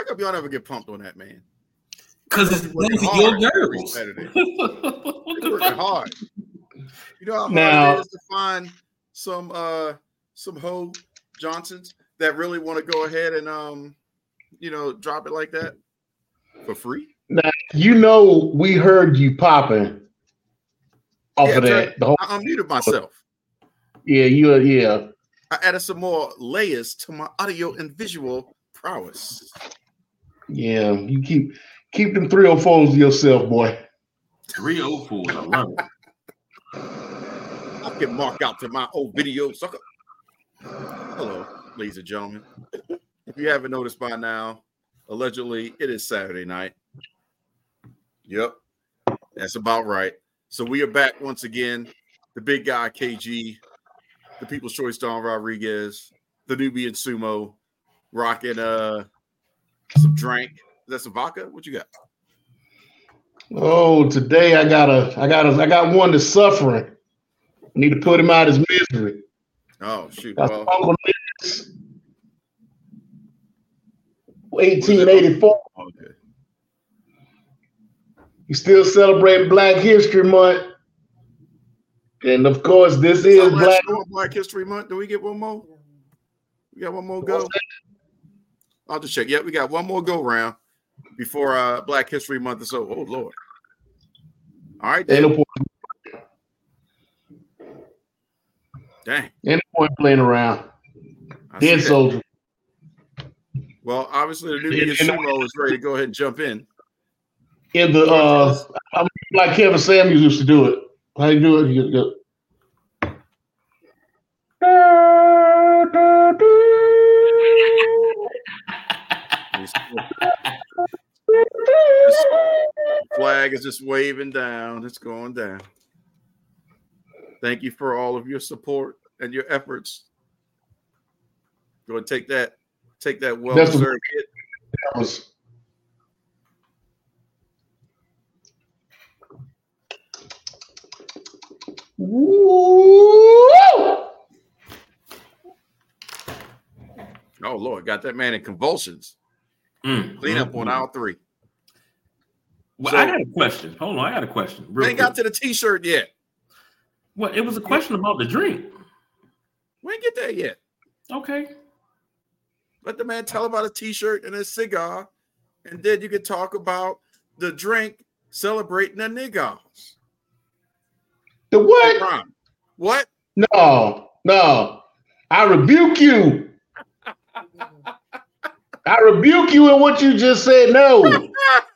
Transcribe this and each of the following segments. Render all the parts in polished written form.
come y'all never get pumped on that, man? Because it's your girls. Saturday. They're working hard. You know how hard it is to find some Ho Johnsons that really want to go ahead and drop it like that for free. Now we heard you popping off of that. I unmuted myself. Yeah. I added some more layers to my audio and visual prowess. Yeah, you keep them 304s to yourself, boy. 304s, I love it. I'll get marked out to my old video, sucker. Hello, ladies and gentlemen. If you haven't noticed by now, allegedly it is Saturday night. Yep, that's about right. So we are back once again. The big guy, KG, the People's Choice, Don Rodriguez, the Nubian Sumo, rocking some drink. Is that some vodka? What you got? Oh, today I got one that's suffering. I need to put him out his misery. Oh shoot! Well, 1884. Okay. You still celebrate Black History Month, and of course, this is Black History Month. Do we get one more? We got one more go. I'll just check. Yeah, we got one more go round before Black History Month is over. Oh Lord! All right, then. Dang. Ain't no point playing around. Dead soldier. Well, obviously the Nubian Sumo is ready to go ahead and jump in. In the like Kevin Samuels used to do it. How you do it? You go. The flag is just waving down. It's going down. Thank you for all of your support and your efforts. Go and take that well-deserved hit. That was Oh Lord, got that man in convulsions. Clean up on aisle 3. Well, I got a question. Hold on, I got a question. We ain't got to the t-shirt yet. Well, it was a question about the drink. We ain't get there yet. Okay. Let the man tell about a t-shirt and a cigar, and then you can talk about the drink celebrating the niggas. The what? What? No. I rebuke you. I rebuke you in what you just said. No.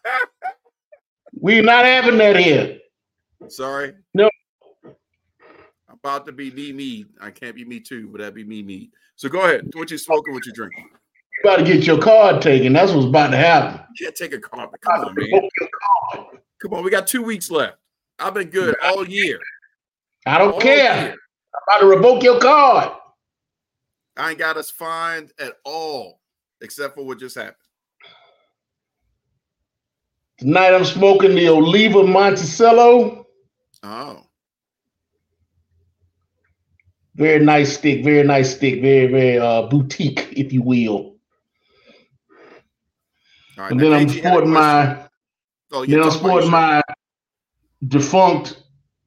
We're not having that here. Sorry. No. I'm about to be me. I can't be me too, but that'd be me. So go ahead. What you smoking, what you drinking? You about to get your card taken. That's what's about to happen. You can't take a card. Come on, man. Come on. We got 2 weeks left. I've been good all year. I don't care. I'm about to revoke your card. I ain't got us fined at all, except for what just happened. Tonight I'm smoking the Oliva Monticello. Oh. Very nice stick. Very, very boutique, if you will. All right, and then I'm sporting my defunct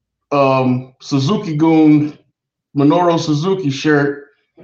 Suzuki-Gun Minoru Suzuki shirt.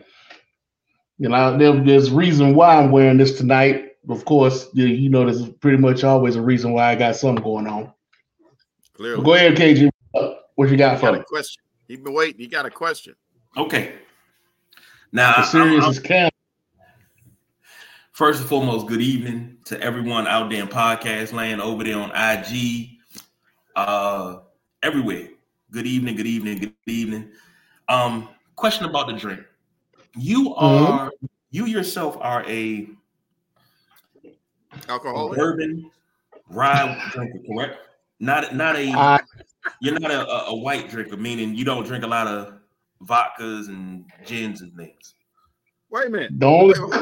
There's a reason why I'm wearing this tonight. Of course, there's pretty much always a reason why I got something going on. Clearly. But go ahead, KG. What you got for me? A question. He's been waiting. He got a question. Okay. Now, as serious as can. First and foremost, good evening to everyone out there in podcast land, over there on IG, everywhere. Good evening. Question about the drink. You yourself are a alcoholic bourbon rye drinker, correct? You're not a white drinker, meaning you don't drink a lot of vodkas and gins and things. Wait a minute. The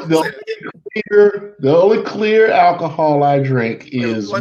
only clear alcohol I drink is.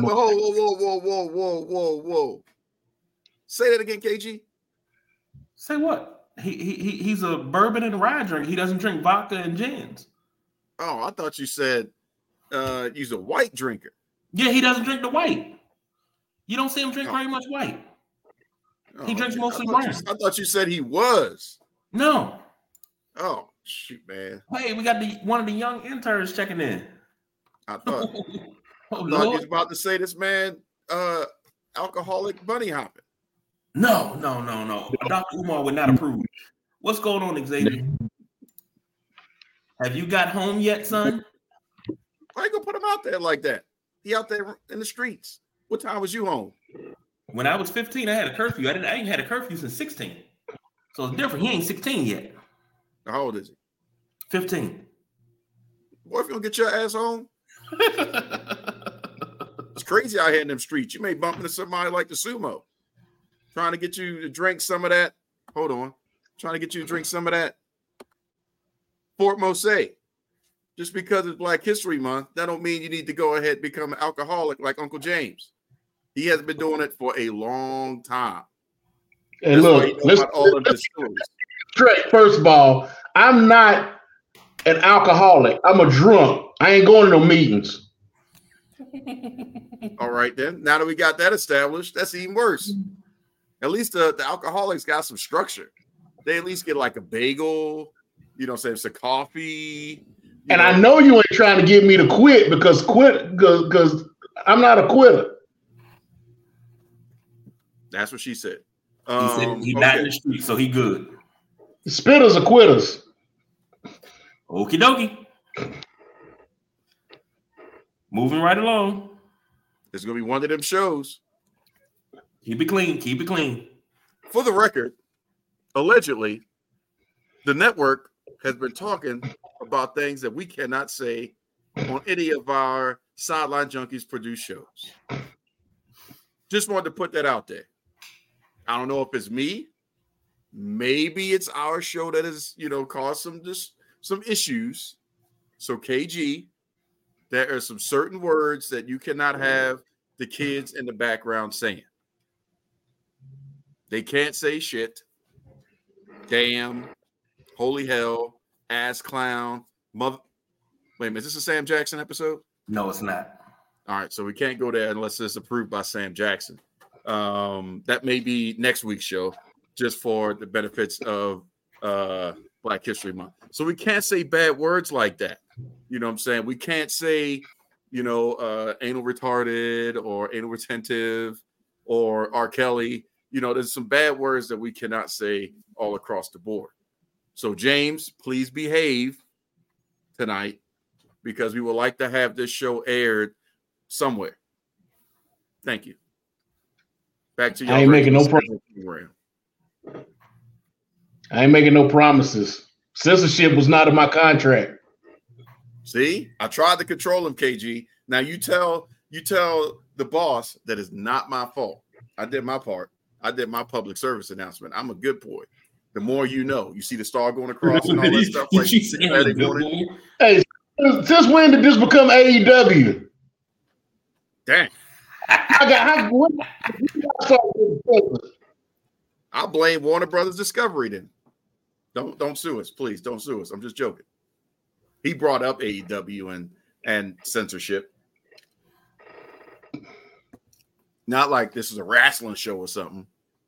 Whoa. Say that again, KG. Say what? He's a bourbon and rye drinker. He doesn't drink vodka and gins. Oh, I thought you said he's a white drinker. Yeah, he doesn't drink the white. You don't see him drink very much white. He drinks mostly brown. I thought you said he was. No. Oh, shoot, man. Hey, we got one of the young interns checking in. I thought he was about to say this man alcoholic bunny hopping. No. Dr. Umar would not approve. What's going on, Xavier? Have you got home yet, son? Why you gonna put him out there like that? He out there in the streets. What time was you home? When I was 15, I had a curfew. I ain't had a curfew since 16. So it's different. He ain't 16 yet. How old is he? 15. Boy, if you don't get your ass home. It's crazy out here in them streets. You may bump into somebody like the sumo. Trying to get you to drink some of that. Hold on. Trying to get you to drink some of that Fort Mose. Just because it's Black History Month, that don't mean you need to go ahead and become an alcoholic like Uncle James. He has been doing it for a long time. And look, straight. First of all, I'm not an alcoholic. I'm a drunk. I ain't going to no meetings. All right, then. Now that we got that established, that's even worse. At least the alcoholics got some structure. They at least get like a bagel, say some coffee. And I know you ain't trying to get me to quit because I'm not a quitter. That's what she said. He said he's not in the street, so he good. Spitters are quitters. Okie dokie. Moving right along. It's going to be one of them shows. Keep it clean. Keep it clean. For the record, allegedly, the network has been talking about things that we cannot say on any of our Sideline Junkies produced shows. Just wanted to put that out there. I don't know if it's me. Maybe it's our show that has, caused some issues. So KG, there are some certain words that you cannot have the kids in the background saying. They can't say shit, damn, holy hell, ass clown, mother. Wait a minute, is this a Sam Jackson episode? No, it's not. All right, so we can't go there unless it's approved by Sam Jackson. That may be next week's show, just for the benefits of Black History Month. So we can't say bad words like that. You know what I'm saying? We can't say, anal retarded or anal retentive or R. Kelly. There's some bad words that we cannot say all across the board. So James, please behave tonight because we would like to have this show aired somewhere. Thank you. Back to you. I ain't making no promises. I ain't making no promises. Censorship was not in my contract. See, I tried to control him, KG. Now you tell the boss that it's not my fault. I did my part. I did my public service announcement. I'm a good boy. The more you know. You see the star going across and all that stuff. Hey, since when did this become AEW? Dang. I'll blame Warner Brothers Discovery then. Don't sue us, please. Don't sue us. I'm just joking. He brought up AEW and censorship. Not like this is a wrestling show or something.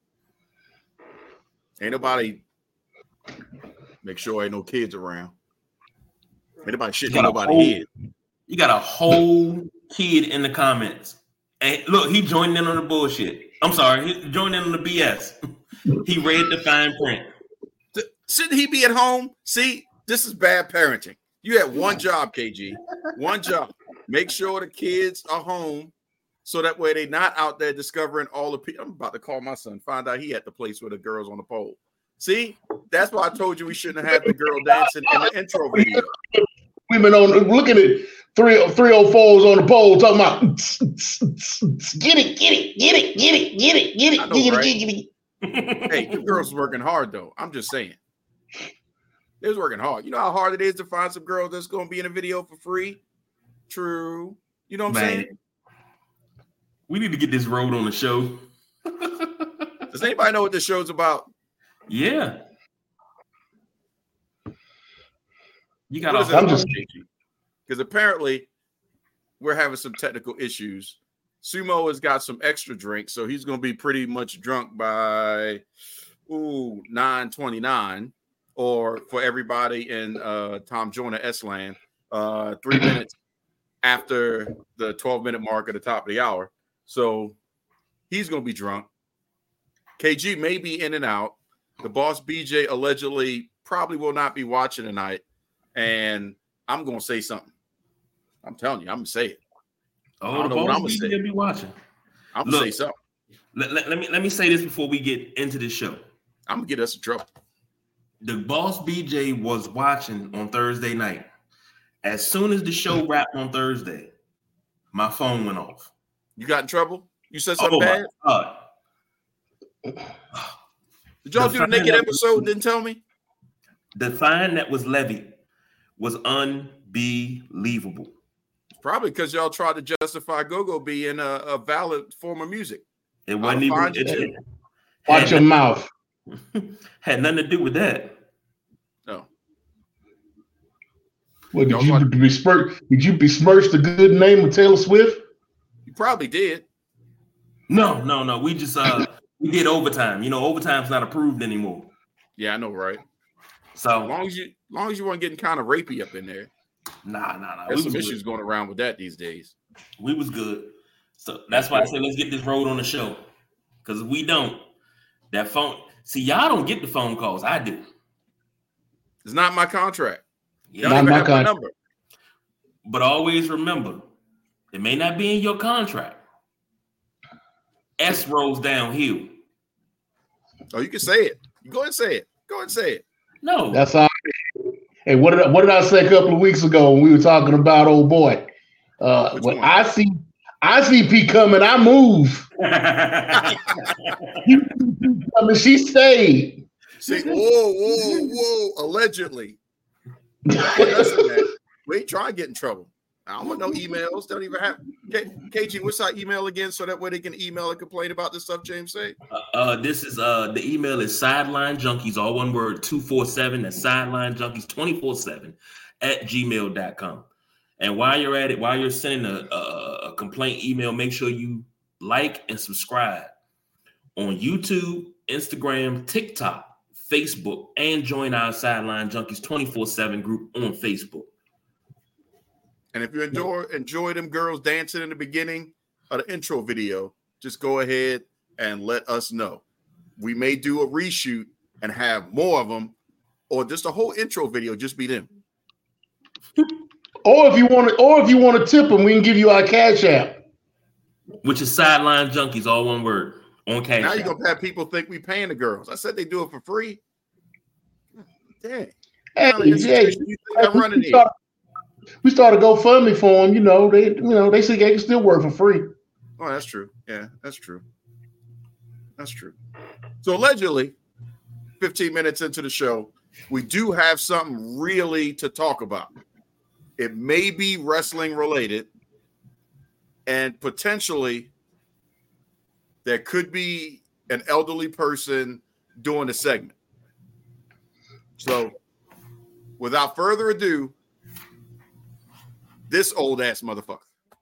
Ain't nobody make sure ain't no kids around. Ain't nobody shitting nobody head. You got a whole kid in the comments. And look, he joined in on the bullshit. I'm sorry, he joined in on the BS. He read the fine print. Shouldn't he be at home? See, this is bad parenting. You had one job, KG. One job. Make sure the kids are home so that way they're not out there discovering all the people. I'm about to call my son, find out he at the place where the girl's on the pole. See, that's why I told you we shouldn't have had the girl dancing in the intro video. We've been looking at 304s on the pole talking about get it. Hey, the girls working hard though. I'm just saying. They was working hard. You know how hard it is to find some girl that's going to be in a video for free? True. You know what I'm saying? We need to get this road on the show. Does anybody know what this show's about? Yeah. You got to because apparently we're having some technical issues. Sumo has got some extra drinks, so he's going to be pretty much drunk by 9:29, or for everybody in Tom Joyner S-Land, 3 minutes after the 12-minute mark at the top of the hour. So he's going to be drunk. KG may be in and out. The boss BJ allegedly probably will not be watching tonight, and I'm going to say something. I'm telling you, I'm going to say it. Oh, I don't know what I'm going to say. Be watching. I'm going to say something. Let me say this before we get into this show. I'm going to get us in trouble. The boss BJ was watching on Thursday night. As soon as the show wrapped on Thursday, my phone went off. You got in trouble? You said something bad? Did y'all do the naked episode and didn't tell me? The fine that was levied was unbelievable. Probably because y'all tried to justify go-go being a valid form of music. It wasn't even. Watch your mouth. Had nothing to do with that. No. Well, did you besmirch the good name of Taylor Swift? You probably did. No. We just we did overtime. You know, overtime's not approved anymore. Yeah, I know, right? So as long as you weren't getting kind of rapey up in there. Nah. There's some issues going around with that these days. We was good. So that's why I said let's get this road on the show. Because if we don't, that phone. See, y'all don't get the phone calls. I do. It's not my contract. You don't even have my number. But always remember, it may not be in your contract. S rolls downhill. Oh, you can say it. You go ahead and say it. Go ahead and say it. No. That's all. Hey, what did I say a couple of weeks ago when we were talking about old boy? When I see P coming, I move. She stayed. See, whoa. Allegedly. Wait, try and get in trouble. I don't want no emails. Don't even have. KG, what's our email again? So that way they can email and complain about this stuff James say. This is the email is sideline junkies, all one word, 247. That's sideline junkies 24/7 at gmail.com. And while you're at it, while you're sending a complaint email, make sure you like and subscribe on YouTube, Instagram, TikTok, Facebook, and join our Sideline Junkies 24/7 group on Facebook. And if you enjoy them girls dancing in the beginning of the intro video, just go ahead and let us know. We may do a reshoot and have more of them, or just a whole intro video just be them. Or if you want to tip them, we can give you our Cash App, which is Sideline Junkies, all one word, on Cash App. Now you're gonna have people think we paying the girls. I said they do it for free. Dang. We started GoFundMe for them. They say they can still work for free. Oh, that's true. Yeah, that's true. That's true. So allegedly, 15 minutes into the show, we do have something really to talk about. It may be wrestling related, and potentially there could be an elderly person doing the segment. So without further ado, this old ass motherfucker.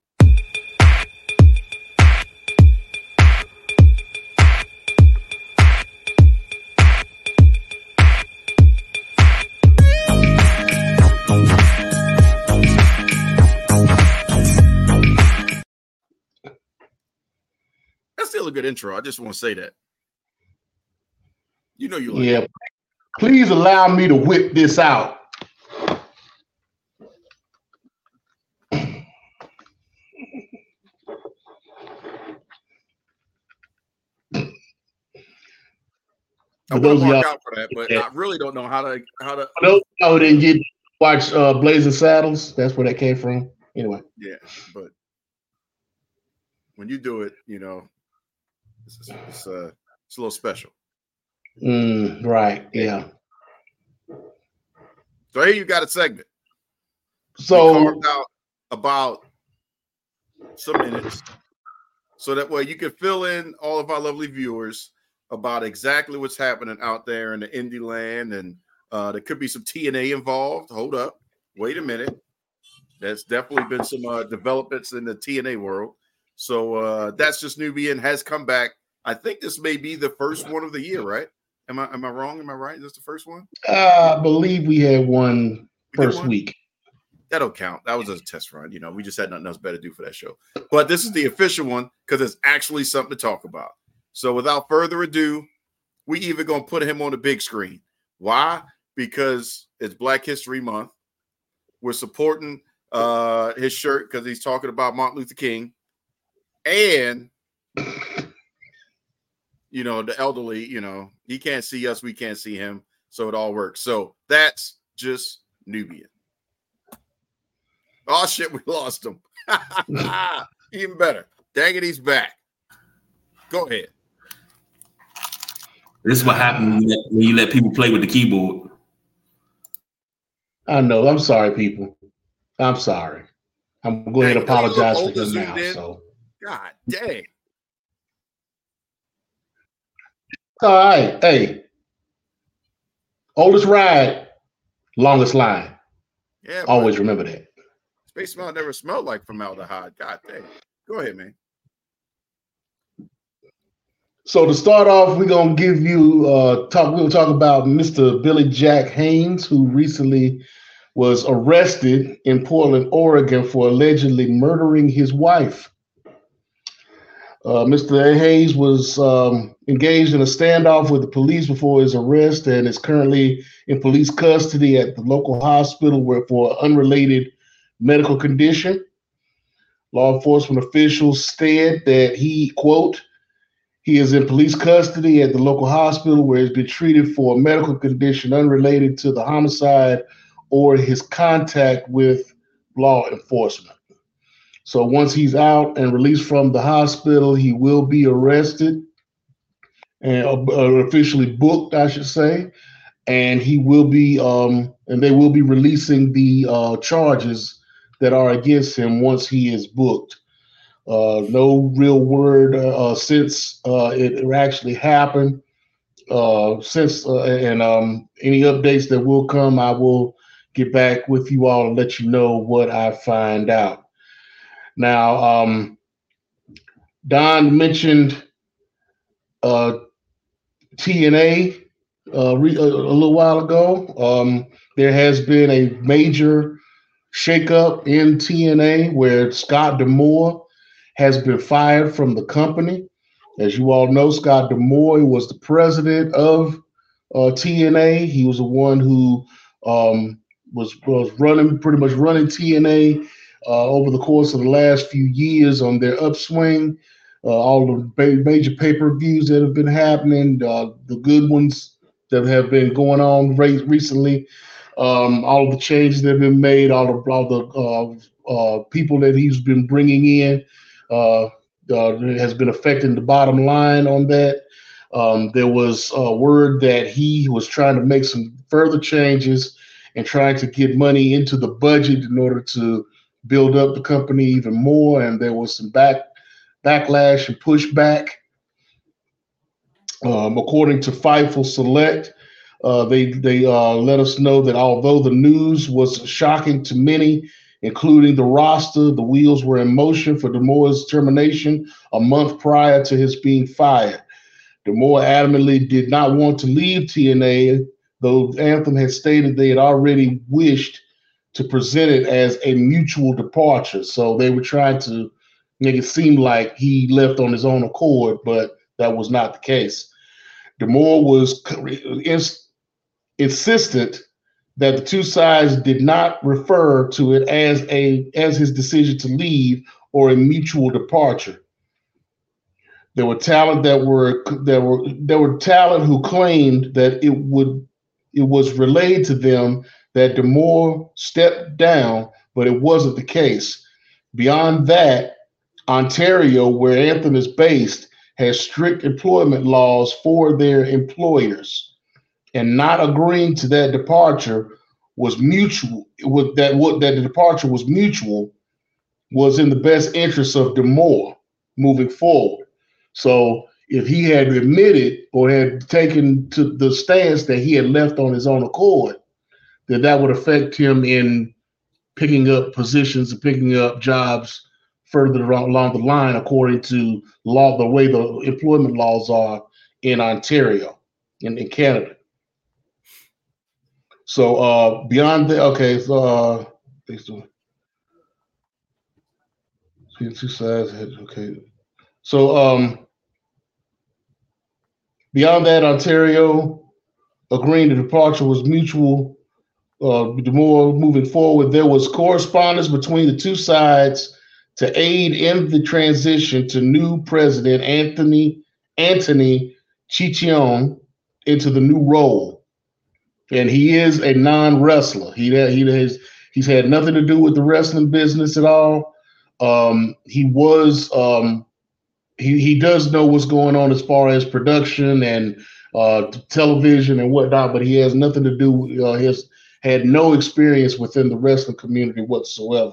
That's still a good intro. I just want to say that. You know you like it. Please allow me to whip this out. I will mark out for that, but I really don't know how to. For those who didn't get watch Blazing Saddles, that's where that came from. Anyway. Yeah, but when you do it, it's a little special. Right. Yeah. So here you got a segment. So we carved out about some minutes, so that way you can fill in all of our lovely viewers about exactly what's happening out there in the indie land, and there could be some TNA involved. Hold up, wait a minute. There's definitely been some developments in the TNA world. So that's just Nubian has come back. I think this may be the first one of the year, right? Am I wrong? Am I right? Is this the first one? I believe we had one first week. That'll count. That was a test run. You know, we just had nothing else better to do for that show. But this is the official one because it's actually something to talk about. So without further ado, we even going to put him on the big screen. Why? Because it's Black History Month. We're supporting his shirt because he's talking about Martin Luther King. And, you know, the elderly, you know, he can't see us. We can't see him. So it all works. So that's just Nubian. Oh, shit, we lost him. Even better. Dang it, he's back. Go ahead. This is what happens when you let people play with the keyboard. I know. I'm sorry, people. I'm sorry. I'm going to apologize to them now. So, God dang. All right. Hey. Oldest ride, longest line. Yeah. Always remember that. Space Mountain never smelled like formaldehyde. God dang. Go ahead, man. So to start off, we're gonna give you we'll talk about Mr. Billy Jack Haynes, who recently was arrested in Portland, Oregon, for allegedly murdering his wife. Mr. Haynes was engaged in a standoff with the police before his arrest and is currently in police custody at the local hospital for unrelated medical condition. Law enforcement officials said that he, quote, he is in police custody at the local hospital where he's been treated for a medical condition unrelated to the homicide or his contact with law enforcement. So once he's out and released from the hospital, he will be arrested and officially booked, I should say. And he will be, and they will be releasing the charges that are against him once he is booked. No real word since it actually happened. And any updates that will come, I will get back with you all and let you know what I find out. Now, Don mentioned TNA a little while ago. There has been a major shakeup in TNA where Scott D'Amore has been fired from the company. As you all know, Scott D'Amore was the president of TNA. He was the one who was pretty much running TNA over the course of the last few years on their upswing. All the major pay-per-views that have been happening, the good ones that have been going on recently, all of the changes that have been made, all the people that he's been bringing in has been affecting the bottom line on that. There was a word that he was trying to make some further changes and trying to get money into the budget in order to build up the company even more. And there was some backlash and pushback. According to Fightful Select, they let us know that although the news was shocking to many, including the roster, the wheels were in motion for D'Amore's termination a month prior to his being fired. D'Amore adamantly did not want to leave TNA, though Anthem had stated they had already wished to present it as a mutual departure. So they were trying to make it seem like he left on his own accord, but that was not the case. D'Amore was insistent that the two sides did not refer to it as his decision to leave or a mutual departure. There were talent who claimed that it was relayed to them that D'Amore stepped down, but it wasn't the case. Beyond that, Ontario, where Anthem is based, has strict employment laws for their employers, and not agreeing to that departure was mutual. That the departure was mutual was in the best interest of D'Amore moving forward. So if he had admitted or had taken to the stance that he had left on his own accord, then that would affect him in picking up positions and picking up jobs further along the line, according to the way the employment laws are in Ontario, in Canada. So beyond the two sides. Okay. So beyond that, Ontario agreeing the departure was mutual. The more moving forward, there was correspondence between the two sides to aid in the transition to new president Anthony Chichon into the new role. And he is a non-wrestler. He's had nothing to do with the wrestling business at all. He does know what's going on as far as production and television and whatnot, but he has nothing to do. He has had no experience within the wrestling community whatsoever.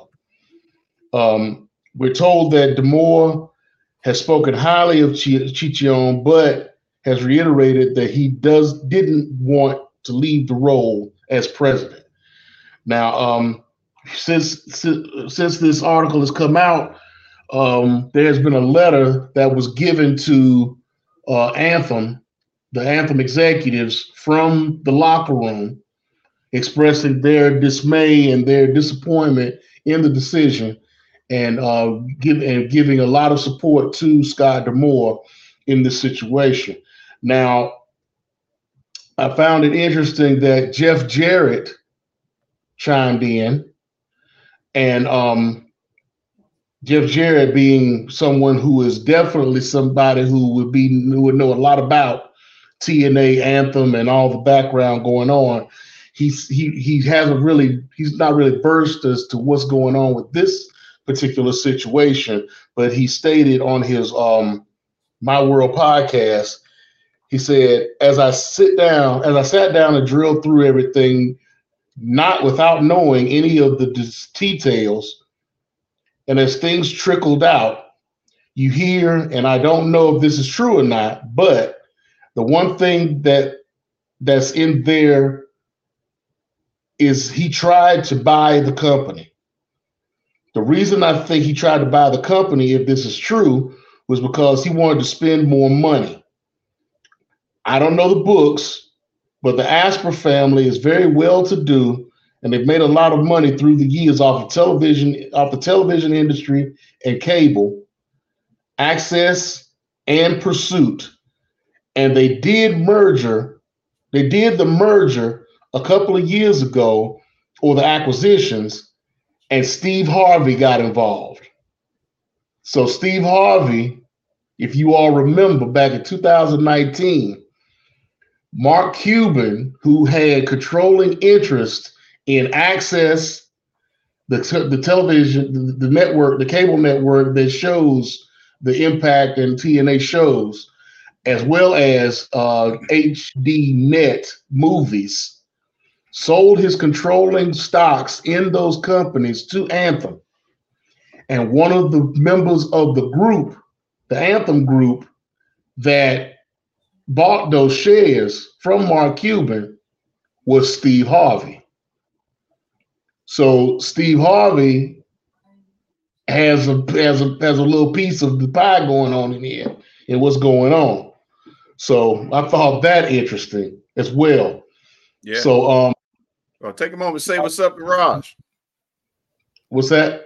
We're told that D'Amore has spoken highly of Chichon, but has reiterated that he didn't want to leave the role as president. Now, since this article has come out, there has been a letter that was given to the Anthem executives from the locker room, expressing their dismay and their disappointment in the decision, and giving a lot of support to Scott D'Amore in this situation. Now, I found it interesting that Jeff Jarrett chimed in, and Jeff Jarrett, being someone who is definitely somebody who would know a lot about TNA, Anthem, and all the background going on. He's not really versed as to what's going on with this particular situation, but he stated on his My World podcast, he said, as I sat down and drilled through everything, not without knowing any of the details, and as things trickled out, you hear, and I don't know if this is true or not, but the one thing that's in there is he tried to buy the company. The reason I think he tried to buy the company, if this is true, was because he wanted to spend more money. I don't know the books, but the Asper family is very well-to-do, and they've made a lot of money through the years off the television industry and cable, Access and Pursuit. And they did the merger a couple of years ago, or the acquisitions, and Steve Harvey got involved. So Steve Harvey, if you all remember back in 2019, Mark Cuban, who had controlling interest in Access, the television, the network, the cable network that shows the Impact and TNA shows, as well as HD Net movies, sold his controlling stocks in those companies to Anthem. And one of the members of the group, the Anthem group, that bought those shares from Mark Cuban was Steve Harvey. So Steve Harvey has a little piece of the pie going on in here and what's going on. So I thought that interesting as well. Yeah. So well, take a moment to say what's up to Raj. What's that?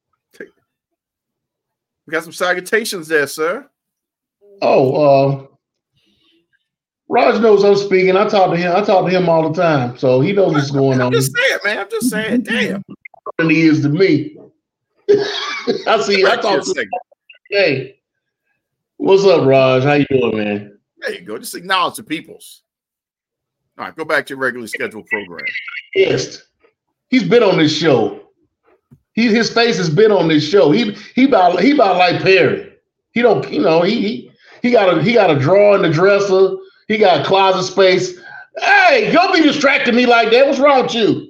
We got some salutations there, sir. Oh, Raj knows I'm speaking. I talk to him all the time, so he knows what's going on. I'm just saying, man. I'm just saying. Damn. And he is to me. I see. I talk to him. Hey, what's up, Raj? How you doing, man? There you go. Just acknowledge the peoples. All right, go back to your regularly scheduled program. Yes, he's been on this show. His face has been on this show. He about like Perry. He don't, he got a drawer in the dresser. He got closet space. Hey, don't be distracting me like that. What's wrong with you?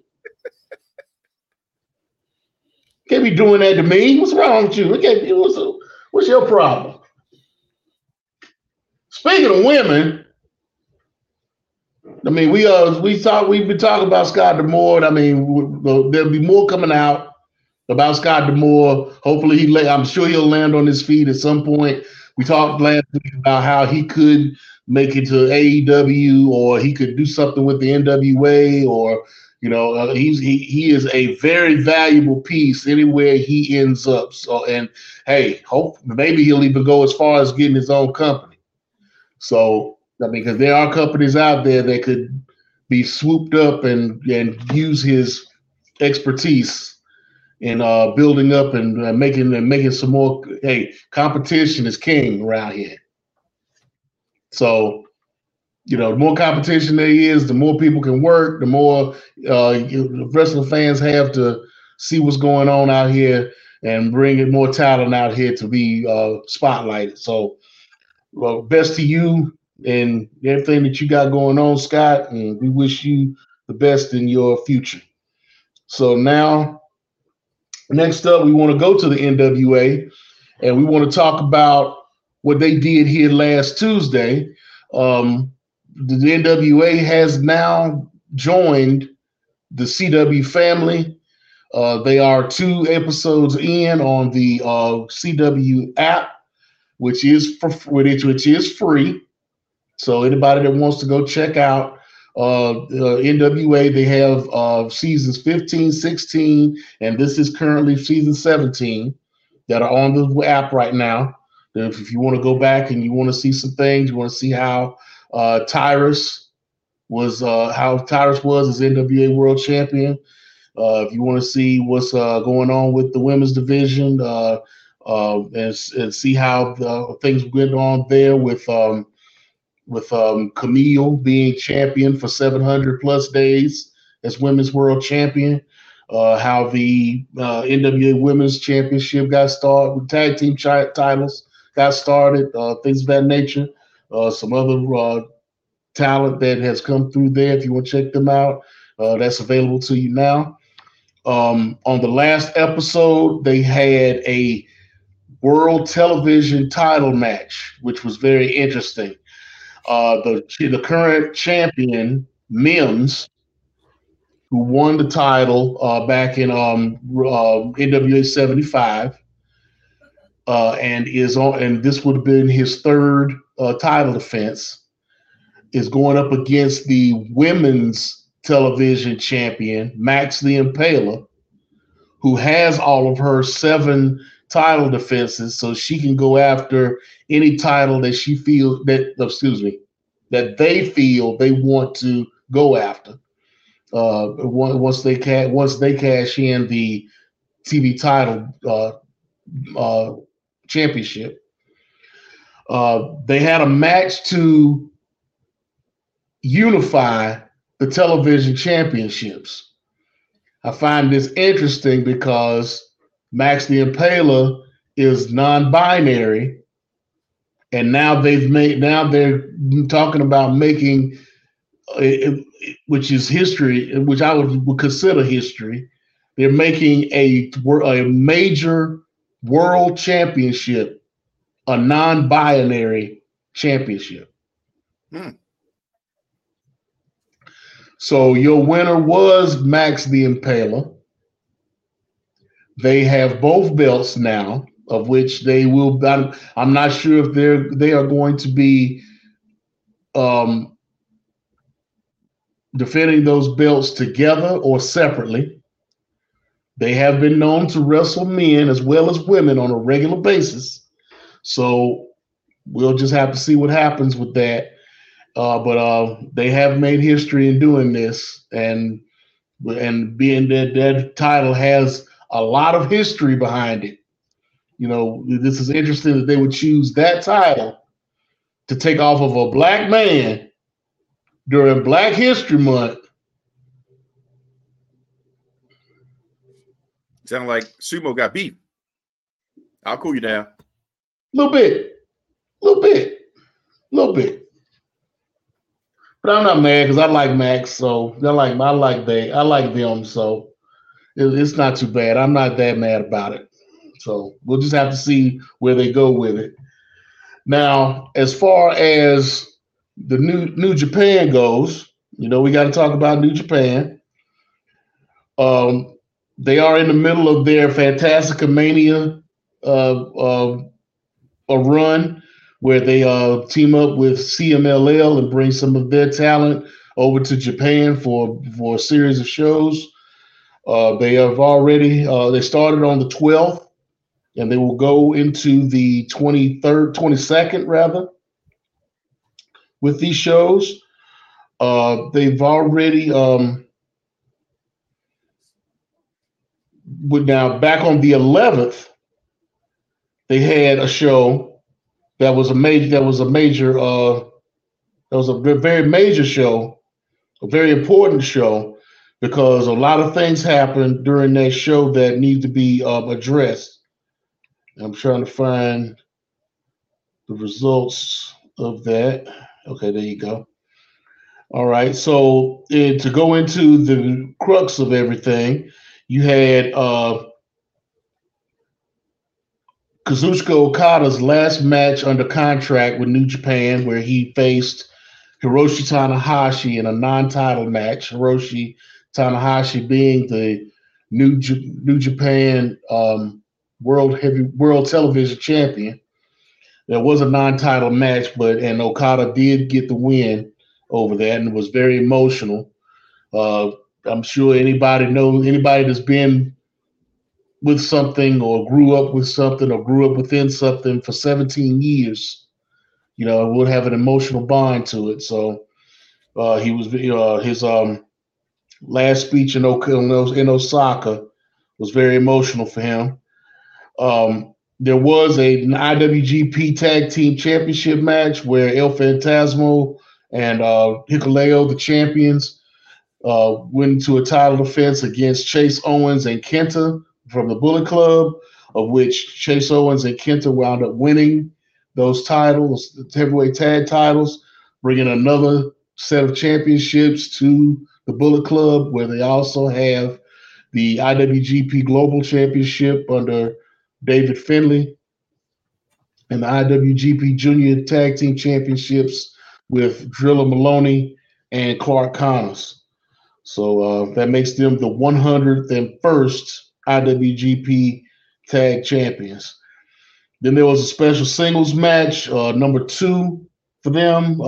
Can't be doing that to me. What's wrong with you? What's your problem? Speaking of women, I mean, we've been talking about Scott D'Amore. I mean, there'll be more coming out about Scott D'Amore. Hopefully, I'm sure he'll land on his feet at some point. We talked last week about how he could make it to AEW, or he could do something with the NWA, or he is a very valuable piece anywhere he ends up. So, and hey, maybe he'll even go as far as getting his own company. So, I mean, because there are companies out there that could be swooped up and use his expertise in building up and making some more. Hey, competition is king around here. So, the more competition there is, the more people can work, the more wrestling fans have to see what's going on out here and bringing more talent out here to be spotlighted. So, best to you and everything that you got going on, Scott, and we wish you the best in your future. So now, next up, we want to go to the NWA, and we want to talk about what they did here last Tuesday. The NWA has now joined the CW family. They are 2 episodes in on the CW app, which is free. So anybody that wants to go check out NWA, they have seasons 15, 16, and this is currently season 17 that are on the app right now. If you want to go back and you want to see some things, you want to see how Tyrus was as NWA World Champion. If you want to see what's going on with the women's division and see how things went on there with Camille being champion for 700 plus days as women's world champion, how the NWA Women's Championship got started, with tag team titles got started, things of that nature. Some other talent that has come through there. If you want to check them out, that's available to you now. On the last episode, they had a world television title match, which was very interesting. The current champion, Mims, who won the title back in NWA 75, and this would have been his 3rd title defense, is going up against the women's television champion, Max the Impaler, who has all of her 7 title defenses, so she can go after any title that that they feel they want to go after. Once they cash in the TV title championship. They had a match to unify the television championships. I find this interesting because Max the Impaler is non-binary, and now they're talking about making, which is history, which I would consider history. They're making a major world championship a non-binary championship. So your winner was Max the Impaler. They have both belts now, of which they will. I'm not sure if they are going to be defending those belts together or separately. They have been known to wrestle men as well as women on a regular basis. So we'll just have to see what happens with that. But they have made history in doing this, and being that title has a lot of history behind it. This is interesting that they would choose that title to take off of a black man during Black History Month. Sound like Sumo got beef. I'll cool you down. A little bit. But I'm not mad because I like Max, so I like them, so it's not too bad. I'm not that mad about it. So we'll just have to see where they go with it. Now, as far as the New Japan goes, We got to talk about New Japan. They are in the middle of their Fantastica Mania a run where they team up with CMLL and bring some of their talent over to Japan for a series of shows. They have already they started on the 12th, and they will go into the 22nd rather with these shows. They've already now back on the 11th, they had a show that was a very major show, a very important show, because a lot of things happened during that show that need to be addressed. I'm trying to find the results of that. Okay, there you go. All right, so to go into the crux of everything, you had Kazuchika Okada's last match under contract with New Japan, where he faced Hiroshi Tanahashi in a non-title match. Hiroshi Tanahashi being the New Japan World Television Champion. There was a non-title match, and Okada did get the win over that, and it was very emotional. I'm sure anybody that's been with something or grew up with something or grew up within something for 17 years, would have an emotional bond to it. So he was, his last speech in Osaka was very emotional for him. There was an IWGP Tag Team Championship match where El Phantasmo and Hikuleo, the champions, went into a title defense against Chase Owens and Kenta from the Bullet Club, of which Chase Owens and Kenta wound up winning those titles, the heavyweight tag titles, bringing another set of championships to the Bullet Club, where they also have the IWGP Global Championship under David Finlay and the IWGP Junior Tag Team Championships with Drilla Maloney and Clark Connors. So that makes them the 101st IWGP Tag Champions. Then there was a special singles match, number 2 for them,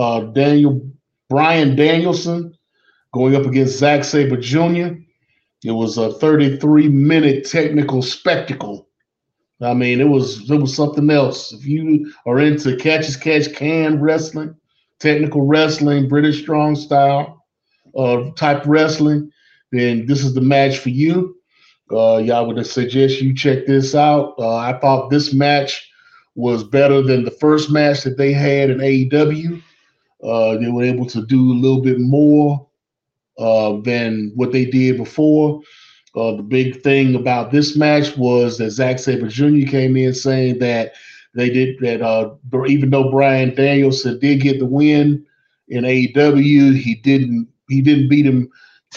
Bryan Danielson going up against Zack Sabre Jr. It was a 33-minute technical spectacle. I mean, it was something else. If you are into catch-as-catch-can wrestling, technical wrestling, British strong style type wrestling, then this is the match for you. Y'all would suggest you check this out. I thought this match was better than the first match that they had in AEW. They were able to do a little bit more than what they did before. The big thing about this match was that Zack Sabre Jr. came in saying that even though Bryan Danielson did get the win in AEW, he didn't beat him.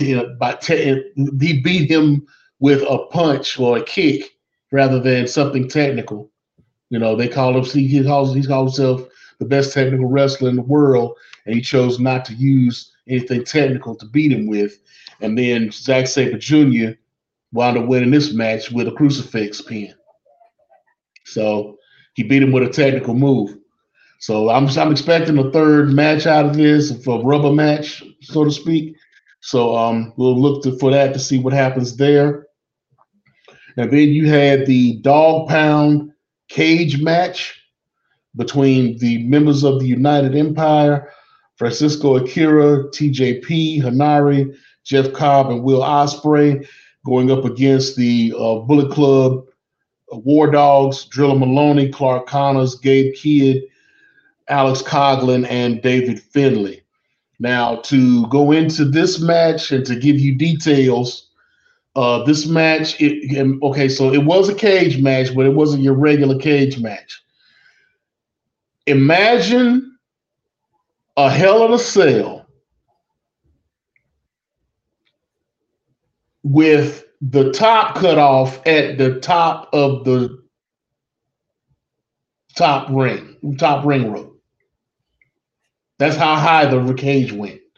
He beat him with a punch or a kick rather than something technical. They call him. He calls himself the best technical wrestler in the world, and he chose not to use anything technical to beat him with. And then Zack Sabre Jr. wound up winning this match with a crucifix pin. So he beat him with a technical move. So I'm expecting a third match out of this, a rubber match, so to speak. So we'll look for that to see what happens there. And then you had the dog pound cage match between the members of the United Empire, Francisco Akira, TJP, Hanari, Jeff Cobb, and Will Ospreay, going up against the Bullet Club War Dogs, Drilla Maloney, Clark Connors, Gabe Kidd, Alex Coughlin, and David Finlay. Now, to go into this match and to give you details, this match, so it was a cage match, but it wasn't your regular cage match. Imagine a Hell in a Cell with the top cut off at the top of the top ring rope. That's how high the cage went.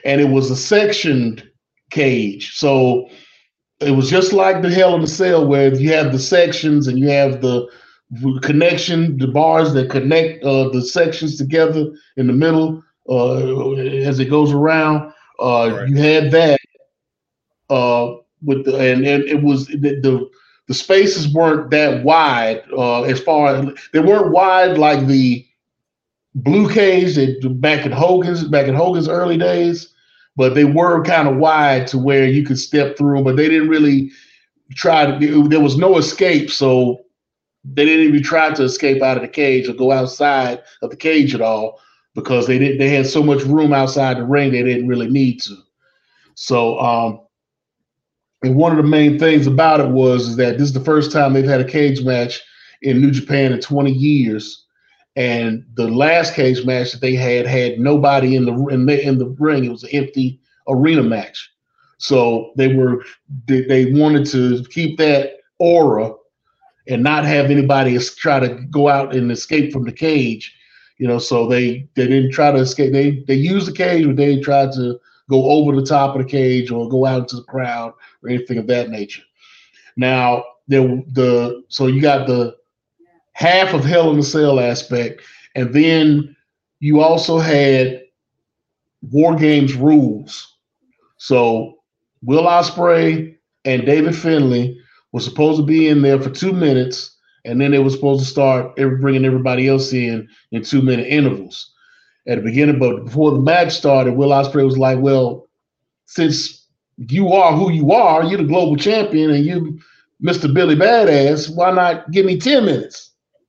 and it was a sectioned cage. So it was just like the Hell in a Cell, where you have the sections and you have the connection, the bars that connect the sections together in the middle as it goes around. Right. You had that with the and it was the spaces weren't that wide as far as they weren't wide like the blue cage that back in Hogan's early days, but they were kind of wide to where you could step through, but they didn't really try to. There was no escape, so they didn't even try to escape out of the cage or go outside of the cage at all because they had so much room outside the ring they didn't really need to. So, and one of the main things about it was that this is the first time they've had a cage match in New Japan in 20 years. And the last cage match that they had nobody in the ring. It was an empty arena match. So they wanted to keep that aura and not have anybody try to go out and escape from the cage. So they didn't try to escape. They used the cage, but they didn't try to go over the top of the cage or go out into the crowd or anything of that nature. Now, so you got the half of Hell in a Cell aspect, and then you also had War Games rules. So Will Ospreay and David Finlay were supposed to be in there for 2 minutes, and then they were supposed to start bringing everybody else in 2-minute intervals at the beginning. But before the match started, Will Ospreay was like, well, since you are who you are, you're the global champion, and you Mr. Billy Badass, why not give me 10 minutes?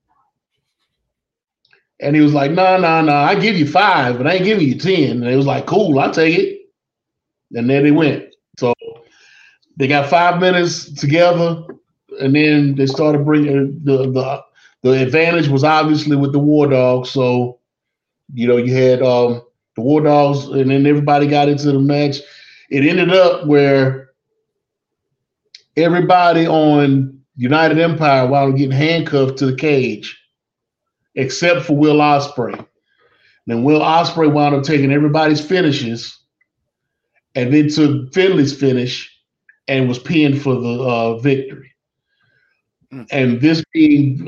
And he was like, no, I give you 5, but I ain't giving you 10. And it was like, cool, I'll take it. And there they went. So they got 5 minutes together, and then they started bringing the advantage was obviously with the War Dogs. So, you had the War Dogs, and then everybody got into the match. It ended up where everybody on United Empire wound up getting handcuffed to the cage, except for Will Ospreay. Then Will Ospreay wound up taking everybody's finishes and then took Finlay's finish and was pinned for the victory. And this being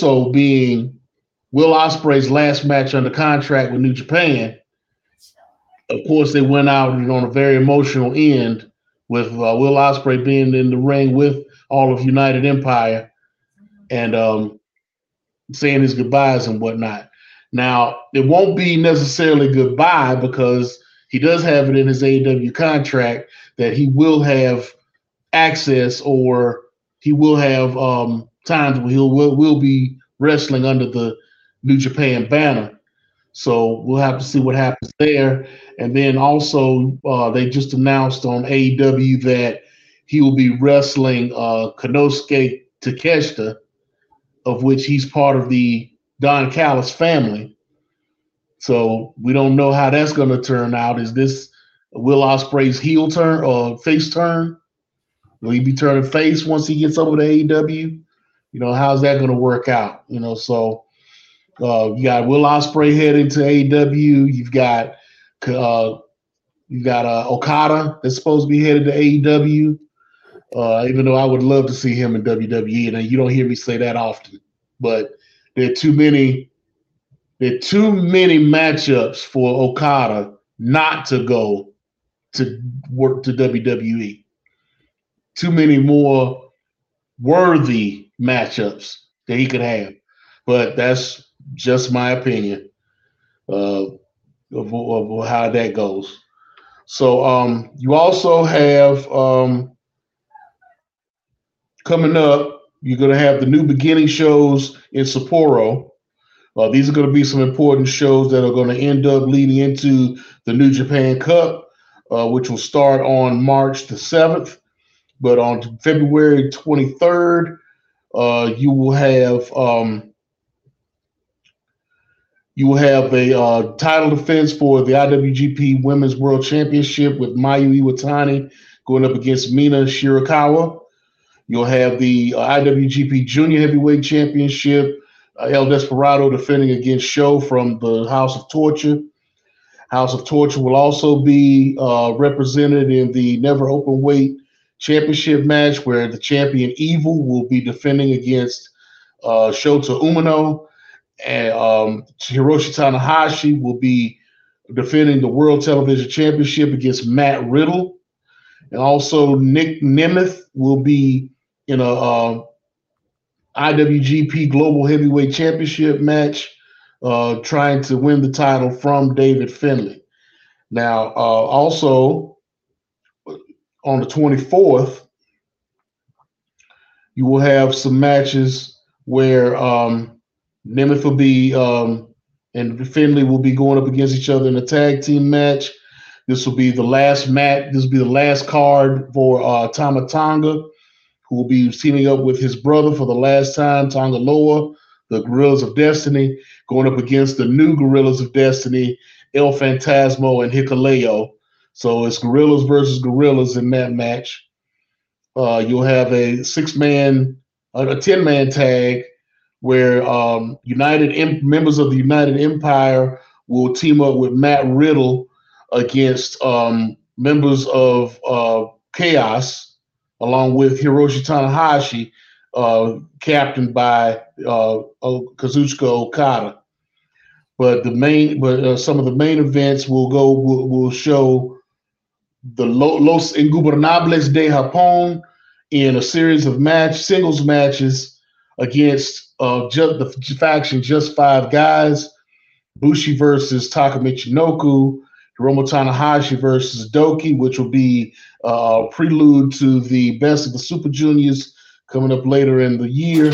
Will Ospreay's last match under contract with New Japan, of course, they went out on a very emotional end with Will Ospreay being in the ring with all of United Empire and saying his goodbyes and whatnot. Now, it won't be necessarily goodbye because he does have it in his AEW contract that he will have access, or he will have times where will be wrestling under the New Japan banner. So we'll have to see what happens there. And then also they just announced on AEW that he will be wrestling Konosuke Takeshita, of which he's part of the Don Callis family. So we don't know how that's going to turn out. Is this Will Ospreay's heel turn or face turn? Will he be turning face once he gets over to AEW? How's that going to work out? So you got Will Ospreay heading to AEW. You've got Okada that's supposed to be headed to AEW. Even though I would love to see him in WWE, and you don't hear me say that often, but there are too many matchups for Okada not to go to work to WWE. Too many more worthy matchups that he could have, but that's just my opinion of how that goes. So you also have coming up, you're going to have the New Beginning shows in Sapporo. These are going to be some important shows that are going to end up leading into the New Japan Cup, which will start on March the 7th. But on February 23rd, you will have a title defense for the IWGP Women's World Championship with Mayu Iwatani going up against Mina Shirakawa. You'll have the IWGP Junior Heavyweight Championship, El Desperado defending against Sho from the House of Torture. House of Torture will also be represented in the Never Openweight Championship match, where the champion Evil will be defending against Shota Umino, and Hiroshi Tanahashi will be defending the World Television Championship against Matt Riddle, and also Nick Nemeth will be in a IWGP Global Heavyweight Championship match, trying to win the title from David Finlay. Now, also on the 24th, you will have some matches where Nemeth will be and Finlay will be going up against each other in a tag team match. This will be the last match. This will be the last card for Tama Tonga, who will be teaming up with his brother for the last time, Tonga Loa, the Guerrillas of Destiny, going up against the new Guerrillas of Destiny, El Phantasmo and Hikuleo. So it's Guerrillas versus Guerrillas in that match. You'll have a 10-man tag where members of the United Empire will team up with Matt Riddle against members of Chaos, along with Hiroshi Tanahashi, captained by Kazuchika Okada. But some of the main events will show the Los Ingobernables de Japón in a series of singles matches against the faction Just Five Guys, Bushi versus Taka Michinoku, Hiromu Tanahashi versus Doki, which will be a prelude to the Best of the Super Juniors coming up later in the year.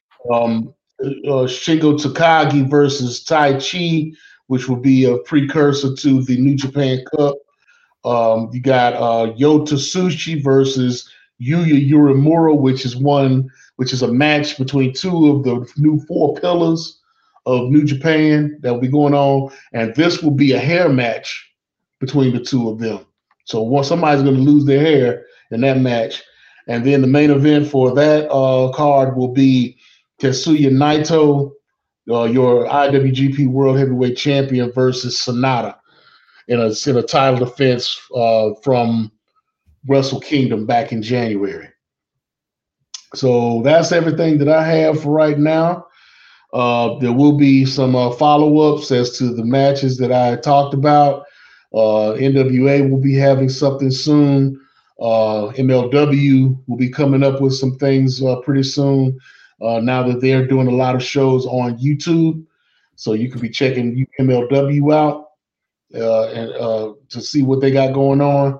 Shingo Takagi versus Tai Chi, which will be a precursor to the New Japan Cup. You got Yota Tsuji versus Yuya Uemura, which is a match between two of the new four pillars of New Japan that will be going on, and this will be a hair match between the two of them. So somebody's going to lose their hair in that match, and then the main event for that card will be Tetsuya Naito, your IWGP World Heavyweight Champion, versus Sonata in a title defense from Wrestle Kingdom back in January. So that's everything that I have for right now. There will be some follow-ups as to the matches that I talked about. NWA will be having something soon. MLW will be coming up with some things pretty soon. Now that they're doing a lot of shows on YouTube, so you could be checking MLW out and to see what they got going on.